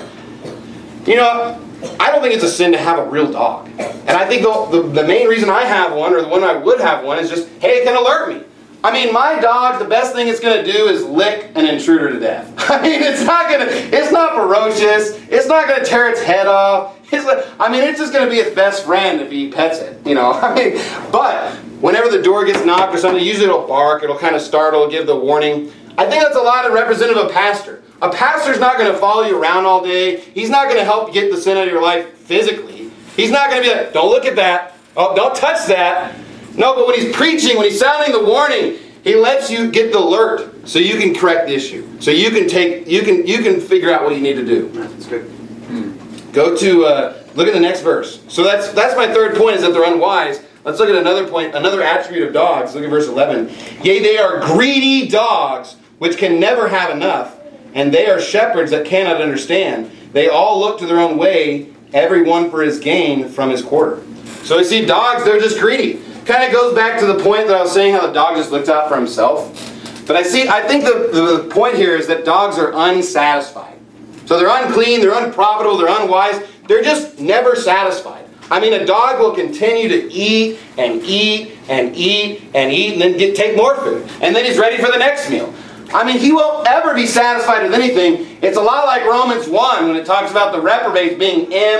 You know, I don't think it's a sin to have a real dog. And I think the, the, the main reason I have one, or the one I would have one, is just, hey, it can alert me. I mean, my dog, the best thing it's going to do is lick an intruder to death. I mean, it's not going to, it's not ferocious. It's not going to tear its head off. It's like, I mean, it's just going to be its best friend if he pets it, you know. I mean, but whenever the door gets knocked or something, usually it'll bark, it'll kind of startle, give the warning. I think that's a lot of representative of a pastor. A pastor's not going to follow you around all day. He's not going to help get the sin out of your life physically. He's not going to be like, don't look at that. Oh, don't touch that. No, but when he's preaching, when he's sounding the warning, he lets you get the alert so you can correct the issue. So you can take, you can, you can figure out what you need to do. That's good. Hmm. Go to, uh, look at the next verse. So that's, that's my third point, is that they're unwise. Let's look at another point, another attribute of dogs. Look at verse eleven. Yea, they are greedy dogs, which can never have enough, and they are shepherds that cannot understand. They all look to their own way, every one for his gain from his quarter. So you see, dogs, they're just greedy. Kind of goes back to the point that I was saying, how the dog just looks out for himself. But I see, I think the, the point here is that dogs are unsatisfied. So they're unclean, they're unprofitable, they're unwise. They're just never satisfied. I mean, a dog will continue to eat and eat and eat and eat and then get, take more food. And then he's ready for the next meal. I mean, he won't ever be satisfied with anything. It's a lot like Romans one when it talks about the reprobates being implacable.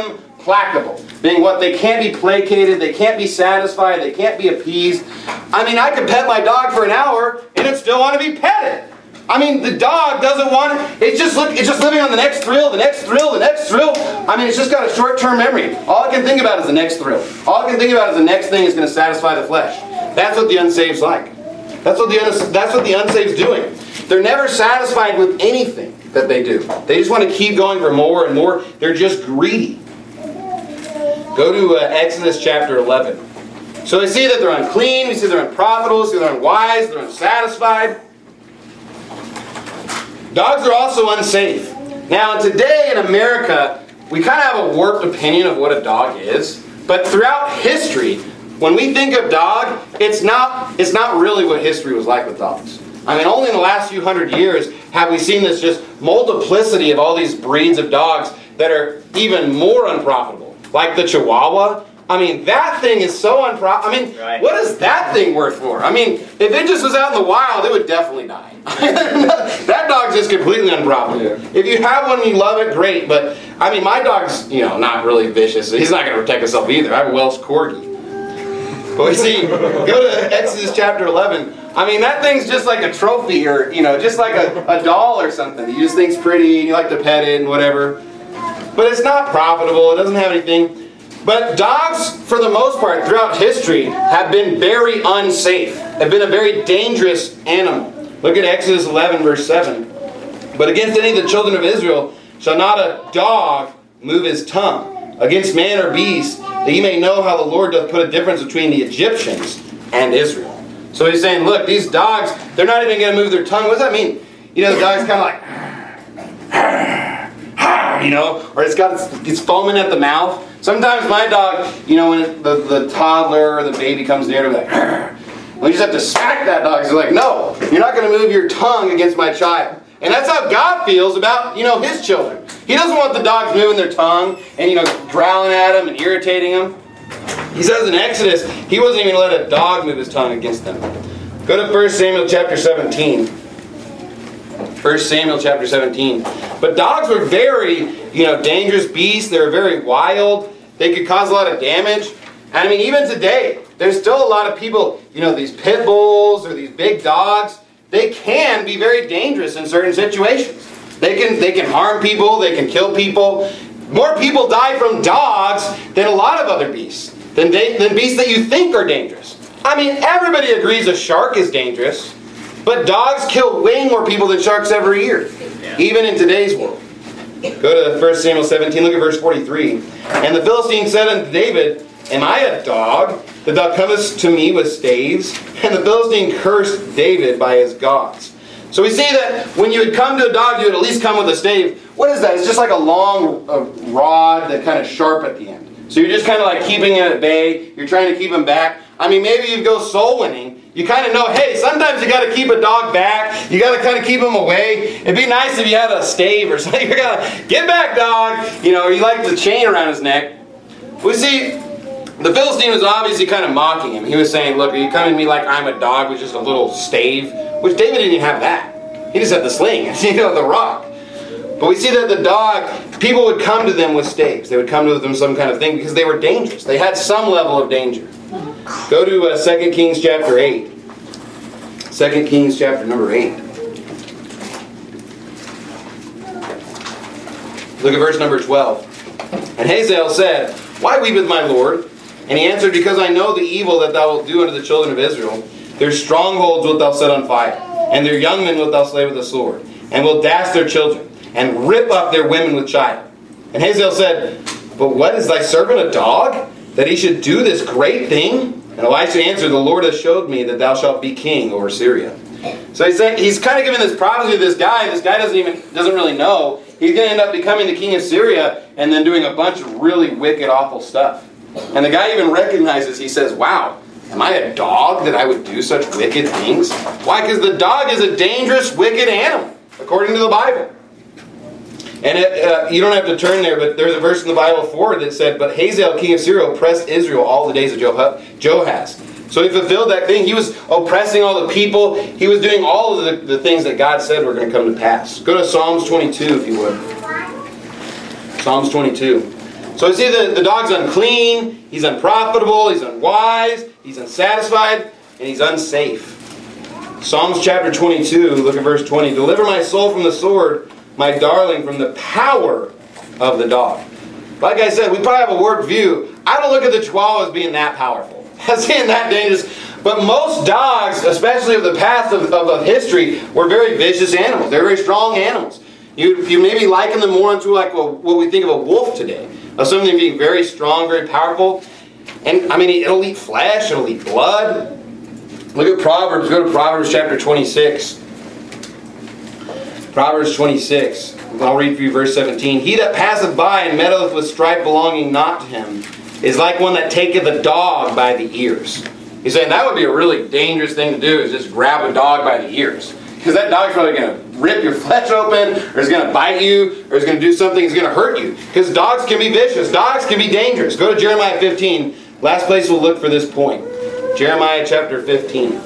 implacable. Being what? They can't be placated, they can't be satisfied, they can't be appeased. I mean, I could pet my dog for an hour and it still want to be petted. I mean, the dog doesn't want it. It's just look. It's just living on the next thrill, the next thrill, the next thrill. I mean, it's just got a short-term memory. All it can think about is the next thrill. All it can think about is the next thing is going to satisfy the flesh. That's what the unsaved like. That's what the that's what the unsaved is doing. They're never satisfied with anything that they do. They just want to keep going for more and more. They're just greedy. Go to uh, Exodus chapter eleven. So we see that they're unclean. We see they're unprofitable. We see they're unwise. They're unsatisfied. Dogs are also unsafe. Now, today in America, we kind of have a warped opinion of what a dog is. But throughout history, when we think of dog, it's not, it's not really what history was like with dogs. I mean, only in the last few hundred years have we seen this just multiplicity of all these breeds of dogs that are even more unprofitable. Like the Chihuahua. I mean, that thing is so unprofitable. I mean, right. What is that thing worth for? I mean, if it just was out in the wild, it would definitely die. That dog's just completely unprofitable. Yeah. If you have one and you love it, great. But, I mean, my dog's, you know, not really vicious. He's not going to protect himself either. I have a Welsh Corgi. But we see, go to Exodus chapter eleven. I mean, that thing's just like a trophy or, you know, just like a, a doll or something. You just think's pretty and you like to pet it and whatever. But it's not profitable. It doesn't have anything. But dogs, for the most part, throughout history, have been very unsafe. Have been a very dangerous animal. Look at Exodus eleven, verse seven. But against any of the children of Israel shall not a dog move his tongue against man or beast, that ye may know how the Lord doth put a difference between the Egyptians and Israel. So he's saying, look, these dogs, they're not even going to move their tongue. What does that mean? You know, the dog's kind of like, you know, or it's got its, it's foaming at the mouth. Sometimes my dog, you know, when the, the toddler or the baby comes near to me, like, we just have to smack that dog. He's like, no, you're not going to move your tongue against my child. And that's how God feels about, you know, His children. He doesn't want the dogs moving their tongue and, you know, growling at them and irritating them. He says in Exodus, He wasn't even going to let a dog move his tongue against them. Go to First Samuel chapter seventeen. First Samuel chapter seventeen. But dogs were very, you know, dangerous beasts. They were very wild. They could cause a lot of damage. And I mean, even today, there's still a lot of people, you know, these pit bulls or these big dogs, they can be very dangerous in certain situations. They can, they can harm people, they can kill people. More people die from dogs than a lot of other beasts. Than, they, than beasts that you think are dangerous. I mean, everybody agrees a shark is dangerous. But dogs kill way more people than sharks every year. Even in today's world. Go to First Samuel seventeen, look at verse forty-three. And the Philistine said unto David, Am I a dog, that thou comest to me with staves? And the Philistine cursed David by his gods. So we see that when you would come to a dog, you would at least come with a stave. What is that? It's just like a long uh, rod that kind of sharp at the end. So you're just kind of like keeping him at bay. You're trying to keep him back. I mean, maybe you go soul winning. You kind of know, hey, sometimes you got to keep a dog back. You got to kind of keep him away. It'd be nice if you had a stave or something. You're going to get back, dog. You know, or you like the chain around his neck. We see the Philistine was obviously kind of mocking him. He was saying, look, are you coming to me like I'm a dog with just a little stave? Which David didn't even have that. He just had the sling, you know, the rock. But we see that the dog, people would come to them with staves. They would come to them some kind of thing because they were dangerous. They had some level of danger. Go to uh, Second Kings chapter eight. Second Kings chapter number eight. Look at verse number twelve. And Hazael said, Why weepeth my Lord? And he answered, Because I know the evil that thou wilt do unto the children of Israel. Their strongholds wilt thou set on fire, and their young men wilt thou slay with the sword, and wilt dash their children, and rip up their women with child. And Hazael said, But what, is thy servant a dog, that he should do this great thing? And Elisha answered, The Lord has showed me that thou shalt be king over Syria. So he's saying, he's kind of giving this prophecy to this guy. This guy doesn't even doesn't really know. He's going to end up becoming the king of Syria and then doing a bunch of really wicked, awful stuff. And the guy even recognizes, he says, wow, am I a dog that I would do such wicked things? Why? Because the dog is a dangerous, wicked animal, according to the Bible. And it, uh, you don't have to turn there, but there's a verse in the Bible forward that said, But Hazael, king of Syria, oppressed Israel all the days of Joahaz. So he fulfilled that thing. He was oppressing all the people. He was doing all of the, the things that God said were going to come to pass. Go to Psalms twenty-two, if you would. Psalms twenty-two. So we see the, the dog's unclean, he's unprofitable, he's unwise, he's unsatisfied, and he's unsafe. Psalms chapter twenty-two, look at verse twenty. Deliver my soul from the sword, my darling from the power of the dog. Like I said, we probably have a warped view. I don't look at the Chihuahua as being that powerful, as being that dangerous. But most dogs, especially of the past of, of, of history, were very vicious animals. They're very strong animals. You, you maybe liken them more into like what, what we think of a wolf today, of something being very strong, very powerful. And I mean, it'll eat flesh, it'll eat blood. Look at Proverbs. Go to Proverbs chapter twenty-six. Proverbs twenty-six. I'll read for you verse seventeen. He that passeth by and meddleth with strife belonging not to him is like one that taketh a dog by the ears. He's saying that would be a really dangerous thing to do, is just grab a dog by the ears. Because that dog's probably going to rip your flesh open, or is going to bite you, or is going to do something that's going to hurt you. Because dogs can be vicious. Dogs can be dangerous. Go to Jeremiah fifteen. Last place we'll look for this point. Jeremiah chapter fifteen.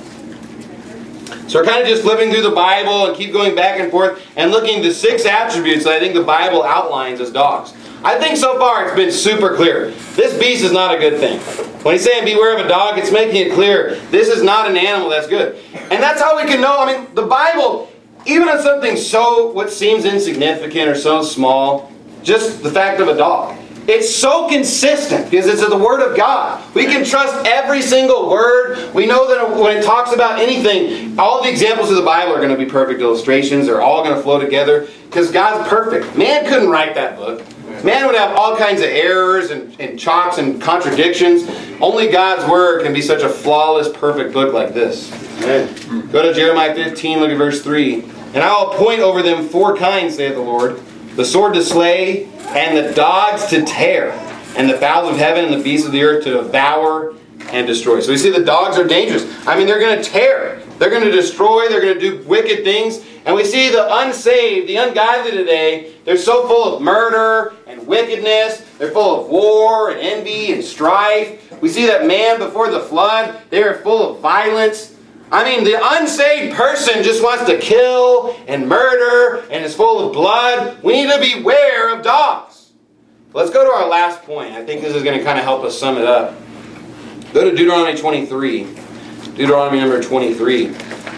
So we're kind of just flipping through the Bible and keep going back and forth and looking at the six attributes that I think the Bible outlines as dogs. I think so far it's been super clear. This beast is not a good thing. When he's saying beware of a dog, it's making it clear this is not an animal that's good. And that's how we can know. I mean, the Bible, even on something so, what seems insignificant or so small, just the fact of a dog. It's so consistent because it's the Word of God. We can trust every single word. We know that when it talks about anything, all the examples of the Bible are going to be perfect illustrations. They're all going to flow together because God's perfect. Man couldn't write that book. Man would have all kinds of errors and, and chops and contradictions. Only God's Word can be such a flawless, perfect book like this. Amen. Go to Jeremiah fifteen, look at verse three. And I will appoint over them four kinds, saith the Lord, the sword to slay, and the dogs to tear, and the fowls of heaven and the beasts of the earth to devour and destroy. So we see the dogs are dangerous. I mean, they're going to tear. They're going to destroy. They're going to do wicked things. And we see the unsaved, the ungodly today, they're so full of murder and wickedness. They're full of war and envy and strife. We see that man before the flood, they were full of violence. I mean, the unsaved person just wants to kill and murder and is full of blood. We need to beware of dogs. Let's go to our last point. I think this is going to kind of help us sum it up. Go to Deuteronomy twenty-three. Deuteronomy number twenty-three.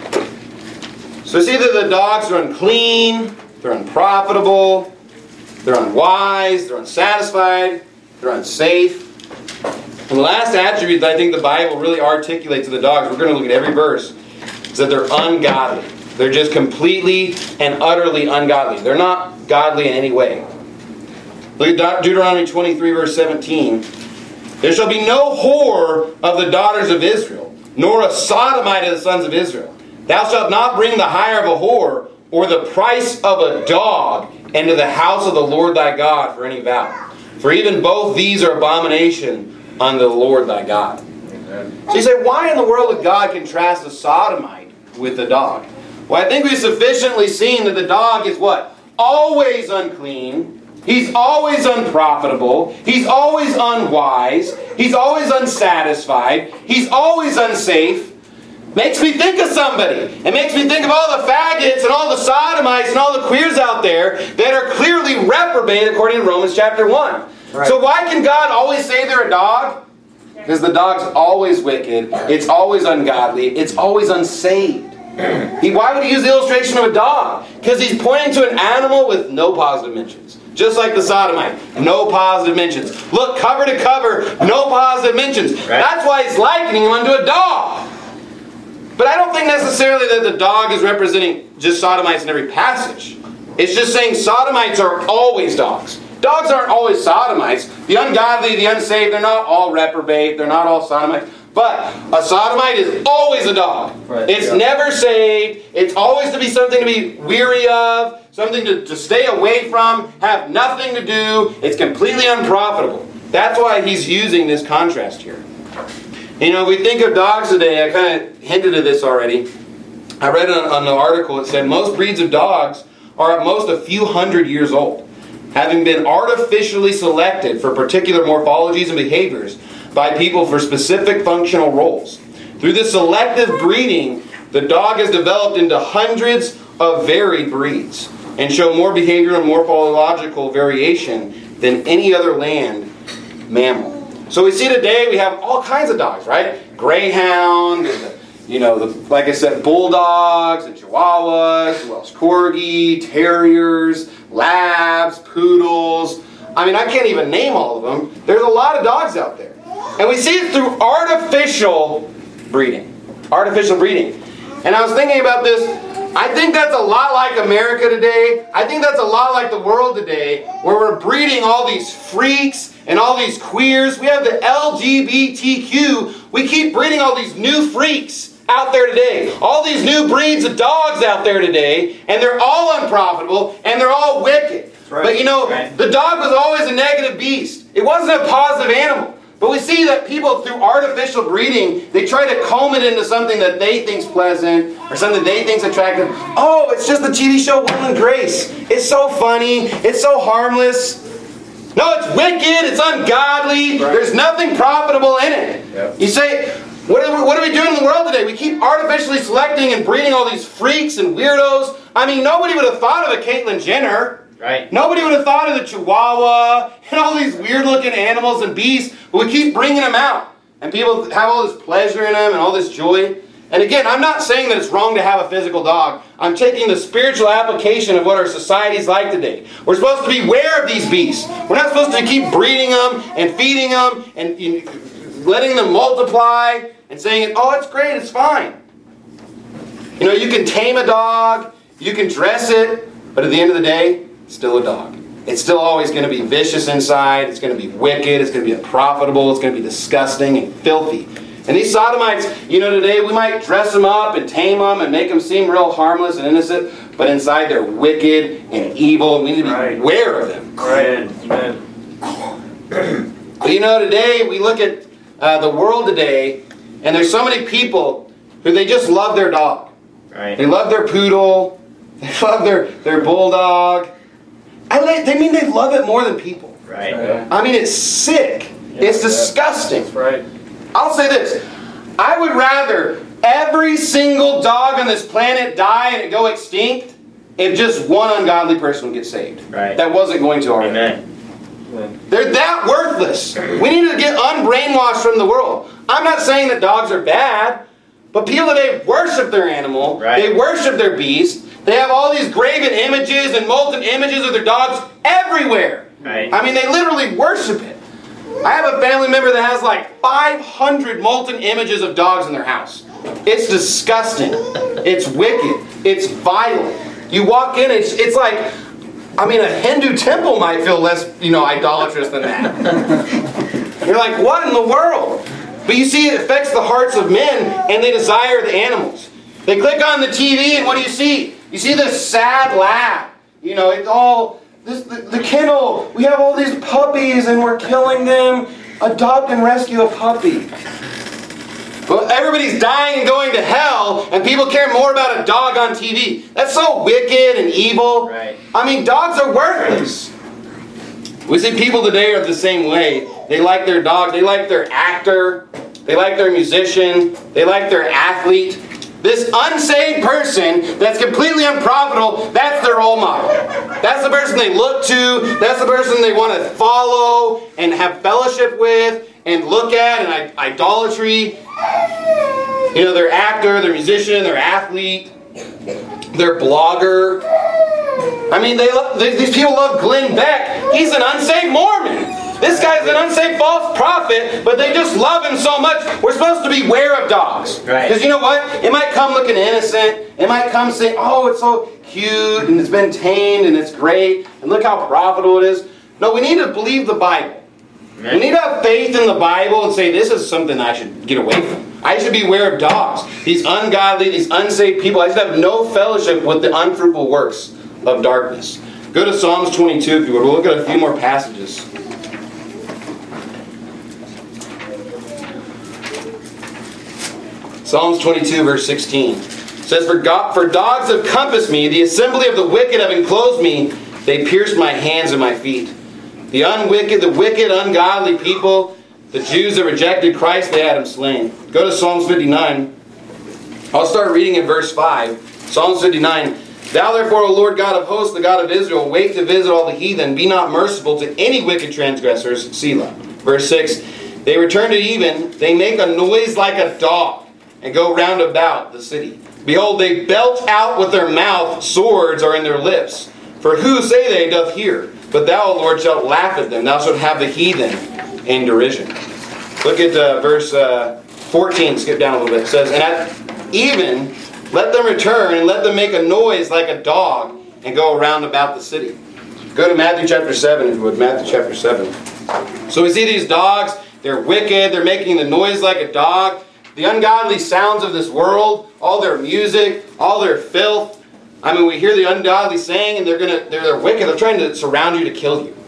So see that the dogs are unclean, they're unprofitable, they're unwise, they're unsatisfied, they're unsafe. And the last attribute that I think the Bible really articulates to the dogs, we're going to look at every verse, is that they're ungodly. They're just completely and utterly ungodly. They're not godly in any way. Look at Deuteronomy twenty-three, verse seventeen. There shall be no whore of the daughters of Israel, nor a sodomite of the sons of Israel. Thou shalt not bring the hire of a whore, or the price of a dog, into the house of the Lord thy God for any vow. For even both these are abomination unto the Lord thy God. Amen. So you say, why in the world would God contrast a sodomite with a dog? Well, I think we've sufficiently seen that the dog is what? Always unclean. He's always unprofitable. He's always unwise. He's always unsatisfied. He's always unsafe. Makes me think of somebody. It makes me think of all the faggots and all the sodomites and all the queers out there that are clearly reprobate according to Romans chapter one. Right. So why can God always say they're a dog? Because the dog's always wicked. It's always ungodly. It's always unsaved. He, why would he use the illustration of a dog? Because he's pointing to an animal with no positive mentions. Just like the sodomite. No positive mentions. Look, cover to cover, no positive mentions. Right. That's why he's likening him unto a dog. But I don't think necessarily that the dog is representing just sodomites in every passage. It's just saying sodomites are always dogs. Dogs aren't always sodomites. The ungodly, the unsaved, they're not all reprobate. They're not all sodomites. But a sodomite is always a dog. Right, it's yeah. never saved. It's always to be something to be weary of, something to, to stay away from, have nothing to do. It's completely unprofitable. That's why he's using this contrast here. You know, we think of dogs today, I kind of hinted at this already. I read on, on the article, it said most breeds of dogs are at most a few hundred years old, having been artificially selected for particular morphologies and behaviors by people for specific functional roles. Through this selective breeding, the dog has developed into hundreds of varied breeds and show more behavior and morphological variation than any other land mammal. So we see today we have all kinds of dogs, right? Greyhound, and the, you know, the, like I said, bulldogs and chihuahuas, as well as corgi, terriers, labs, poodles. I mean, I can't even name all of them. There's a lot of dogs out there. And we see it through artificial breeding. Artificial breeding. And I was thinking about this. I think that's a lot like America today. I think that's a lot like the world today, where we're breeding all these freaks and all these queers. We have the L G B T Q. We keep breeding all these new freaks out there today. All these new breeds of dogs out there today, and they're all unprofitable, and they're all wicked. Right. But you know, right. The dog was always a negative beast. It wasn't a positive animal. But we see that people, through artificial breeding, they try to comb it into something that they think's pleasant or something they think's attractive. Oh, it's just the T V show Will and Grace. It's so funny. It's so harmless. No, it's wicked. It's ungodly. Right. There's nothing profitable in it. Yep. You say, what are, we, what are we doing in the world today? We keep artificially selecting and breeding all these freaks and weirdos. I mean, nobody would have thought of a Caitlyn Jenner. Right. Nobody would have thought of the Chihuahua and all these weird-looking animals and beasts, but we keep bringing them out. And people have all this pleasure in them and all this joy. And again, I'm not saying that it's wrong to have a physical dog. I'm taking the spiritual application of what our society's like today. We're supposed to be aware of these beasts. We're not supposed to keep breeding them and feeding them and you know, letting them multiply and saying, oh, it's great, it's fine. You know, you can tame a dog, you can dress it, but at the end of the day, it's still a dog. It's still always going to be vicious inside. It's going to be wicked. It's going to be unprofitable. It's going to be disgusting and filthy. And these sodomites, you know, today we might dress them up and tame them and make them seem real harmless and innocent, but inside they're wicked and evil, and we need to be right. aware of them. Right. But you know, today we look at uh, the world today, and there's so many people who they just love their dog. Right. They love their poodle. They love their, their bulldog. I they, they mean they love it more than people. Right. Yeah. I mean, it's sick. Yeah, it's disgusting. That's right. I'll say this. I would rather every single dog on this planet die and it go extinct if just one ungodly person would get saved. Right. That wasn't going to already. Amen. They're that worthless. We need to get unbrainwashed from the world. I'm not saying that dogs are bad, but people today worship their animal. Right. They worship their beast. They have all these graven images and molten images of their dogs everywhere. Right. I mean, they literally worship it. I have a family member that has like five hundred molten images of dogs in their house. It's disgusting. It's wicked. It's violent. You walk in, it's, it's like, I mean, a Hindu temple might feel less, you know, idolatrous than that. You're like, what in the world? But you see, it affects the hearts of men, and they desire the animals. They click on the T V, and what do you see? You see this sad lab. You know, it's all, this, the, the kennel, we have all these puppies and we're killing them. Adopt and rescue a puppy. Well, everybody's dying and going to hell, and people care more about a dog on T V. That's so wicked and evil. Right. I mean, dogs are worthless. We see people today are the same way. They like their dog, they like their actor, they like their musician, they like their athlete. This unsaved person that's completely unprofitable, that's their role model. That's the person they look to. That's the person they want to follow and have fellowship with and look at and idolatry. You know, their actor, their musician, their athlete, their blogger. I mean, they, love, they these people love Glenn Beck. He's an unsaved Mormon. This guy's an unsaved false prophet, but they just love him so much. We're supposed to be aware of dogs. Right. Because you know what? It might come looking innocent. It might come saying, oh, it's so cute, and it's been tamed, and it's great, and look how profitable it is. No, we need to believe the Bible. Amen. We need to have faith in the Bible and say, this is something I should get away from. I should be aware of dogs. These ungodly, these unsaved people. I should have no fellowship with the unfruitful works of darkness. Go to Psalms twenty-two if you would. We'll look at a few more passages. Psalms twenty-two, verse sixteen. It says, for, God, for dogs have compassed me, the assembly of the wicked have enclosed me, they pierced my hands and my feet. The unwicked, the wicked, ungodly people, the Jews that rejected Christ, they had him slain. Go to Psalms fifty-nine. I'll start reading in verse five. Psalms fifty-nine. Thou therefore, O Lord God of hosts, the God of Israel, wait to visit all the heathen. Be not merciful to any wicked transgressors. Selah. Verse six. They return to even. They make a noise like a dog and go round about the city. Behold, they belt out with their mouth. Swords are in their lips. For who, say they, doth hear? But thou, O Lord, shalt laugh at them. Thou shalt have the heathen in derision. Look at uh, verse uh, fourteen. Skip down a little bit. It says, and at even let them return, and let them make a noise like a dog, and go around about the city. Go to Matthew chapter seven, if you would. Matthew chapter seven. So we see these dogs. They're wicked. They're making the noise like a dog. The ungodly sounds of this world, all their music, all their filth. I mean, we hear the ungodly saying, and they're gonna, they're, they're wicked. They're trying to surround you to kill you.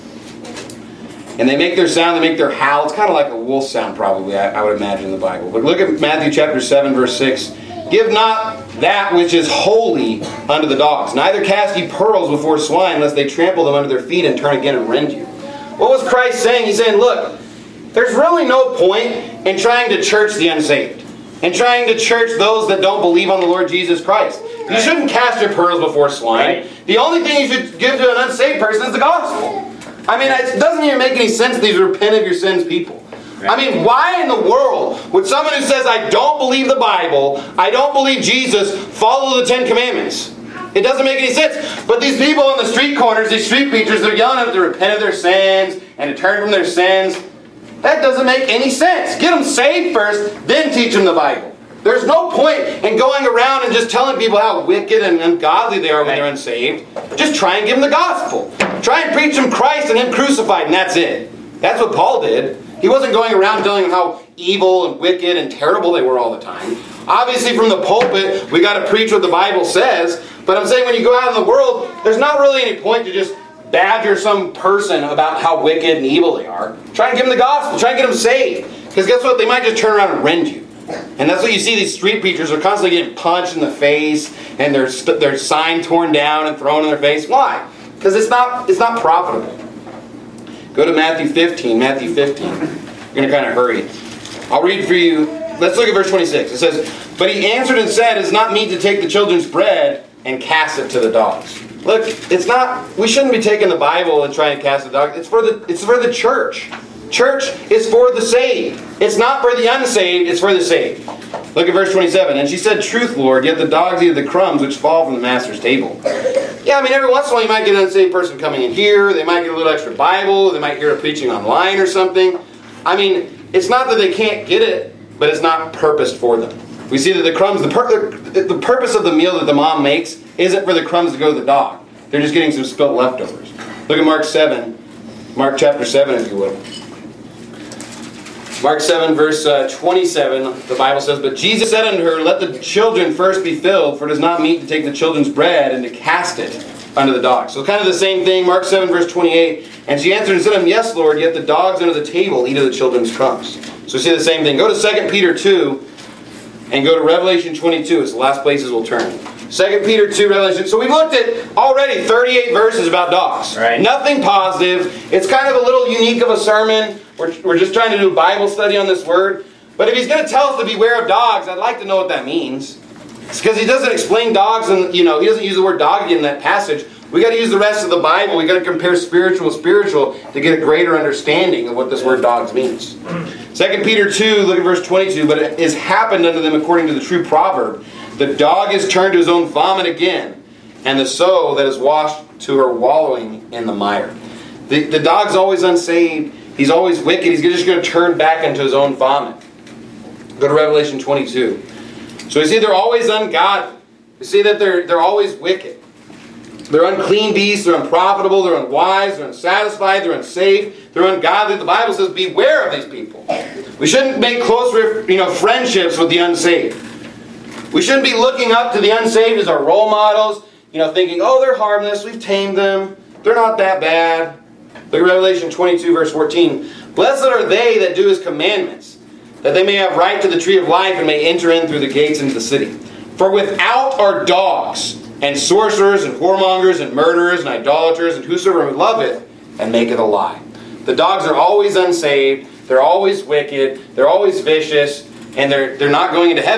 And they make their sound, they make their howl. It's kind of like a wolf sound, probably, I, I would imagine, in the Bible. But look at Matthew chapter seven, verse six. Give not that which is holy unto the dogs. Neither cast ye pearls before swine, lest they trample them under their feet and turn again and rend you. What was Christ saying? He's saying, look, there's really no point in trying to church the unsaved. And trying to church those that don't believe on the Lord Jesus Christ. You right. shouldn't cast your pearls before swine. Right. The only thing you should give to an unsaved person is the gospel. I mean, it doesn't even make any sense, these repent of your sins people. Right. I mean, why in the world would someone who says, I don't believe the Bible, I don't believe Jesus, follow the Ten Commandments? It doesn't make any sense. But these people on the street corners, these street preachers, they're yelling at them to repent of their sins and to turn from their sins. That doesn't make any sense. Get them saved first, then teach them the Bible. There's no point in going around and just telling people how wicked and ungodly they are when they're unsaved. Just try and give them the gospel. Try and preach them Christ and Him crucified, and that's it. That's what Paul did. He wasn't going around telling them how evil and wicked and terrible they were all the time. Obviously, from the pulpit, we got to preach what the Bible says. But I'm saying when you go out in the world, there's not really any point to just badger some person about how wicked and evil they are. Try and give them the gospel. Try and get them saved. Because guess what? They might just turn around and rend you. And that's what you see. These street preachers are constantly getting punched in the face, and their their sign torn down and thrown in their face. Why? Because it's not it's not profitable. Go to Matthew fifteen. Matthew fifteen. You're going to kind of hurry. I'll read for you. Let's look at verse twenty-six. It says, but he answered and said, it's not meet to take the children's bread and cast it to the dogs. Look, it's not. We shouldn't be taking the Bible and trying to cast the dogs. It's for the. It's for the church. Church is for the saved. It's not for the unsaved. It's for the saved. Look at verse twenty-seven. And she said, truth, Lord, yet the dogs eat the crumbs which fall from the master's table. Yeah, I mean, every once in a while you might get an unsaved person coming in here. They might get a little extra Bible. They might hear a preaching online or something. I mean, it's not that they can't get it, but it's not purposed for them. We see that the crumbs, the, pur the, the purpose of the meal that the mom makes isn't for the crumbs to go to the dog. They're just getting some spilt leftovers. Look at Mark seven. Mark chapter seven, if you would. Mark seven, verse uh, twenty-seven, the Bible says, but Jesus said unto her, let the children first be filled, for it is not meet to take the children's bread and to cast it unto the dogs. So kind of the same thing. Mark seven, verse twenty-eight. And she answered and said unto him, yes, Lord, yet the dogs under the table eat of the children's crumbs. So we see the same thing. Go to Second Peter two and go to Revelation twenty-two. It's the last places we'll turn. Second Peter two, Revelation. So we've looked at already thirty-eight verses about dogs. Right. Nothing positive. It's kind of a little unique of a sermon. We're, we're just trying to do a Bible study on this word. But if he's going to tell us to beware of dogs, I'd like to know what that means. It's because he doesn't explain dogs, and you know he doesn't use the word dog again in that passage. We got to use the rest of the Bible. We got to compare spiritual with spiritual to get a greater understanding of what this word dogs means. Second Peter two, look at verse twenty-two. But it is happened unto them according to the true proverb. The dog is turned to his own vomit again, and the sow that is washed to her wallowing in the mire. The, the dog's always unsaved. He's always wicked. He's just going to turn back into his own vomit. Go to Revelation twenty-two. So you see they're always ungodly. You see that they're, they're always wicked. They're unclean beasts. They're unprofitable. They're unwise. They're unsatisfied. They're unsafe. They're ungodly. The Bible says beware of these people. We shouldn't make close you know, friendships with the unsaved. We shouldn't be looking up to the unsaved as our role models, you know, thinking, oh, they're harmless, we've tamed them, they're not that bad. Look at Revelation twenty-two, verse fourteen. Blessed are they that do His commandments, that they may have right to the tree of life and may enter in through the gates into the city. For without are dogs, and sorcerers, and whoremongers, and murderers, and idolaters, and whosoever loveth, and maketh a lie. The dogs are always unsaved, they're always wicked, they're always vicious, and they're, they're not going into heaven.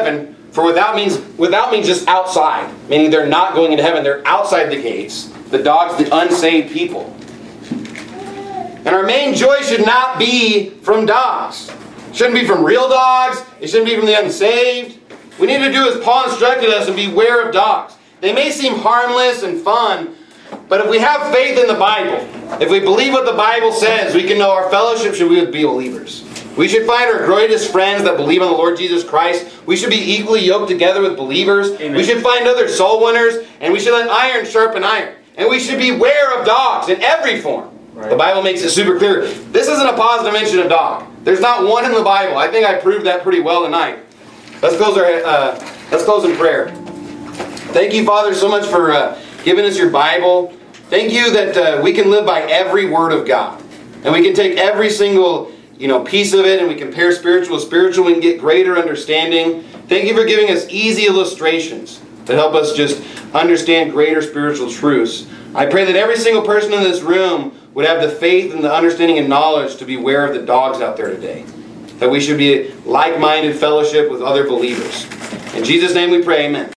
For without means without means just outside, meaning they're not going into heaven, they're outside the gates. The dogs, the unsaved people. And our main joy should not be from dogs. It shouldn't be from real dogs. It shouldn't be from the unsaved. We need to do as Paul instructed us and beware of dogs. They may seem harmless and fun, but if we have faith in the Bible, if we believe what the Bible says, we can know our fellowship should be with believers. We should find our greatest friends that believe on the Lord Jesus Christ. We should be equally yoked together with believers. Amen. We should find other soul winners, and we should let iron sharpen iron. And we should beware of dogs in every form. Right. The Bible makes it super clear. This isn't a positive mention of dog. There's not one in the Bible. I think I proved that pretty well tonight. Let's close our uh, let's close in prayer. Thank you, Father, so much for uh, giving us your Bible. Thank you that uh, we can live by every word of God, and we can take every single you know piece of it, and we compare spiritual with spiritual. We can get greater understanding. Thank you for giving us easy illustrations that help us just understand greater spiritual truths. I pray that every single person in this room would have the faith and the understanding and knowledge to beware of the dogs out there today. That we should be like-minded fellowship with other believers. In Jesus' name we pray, amen.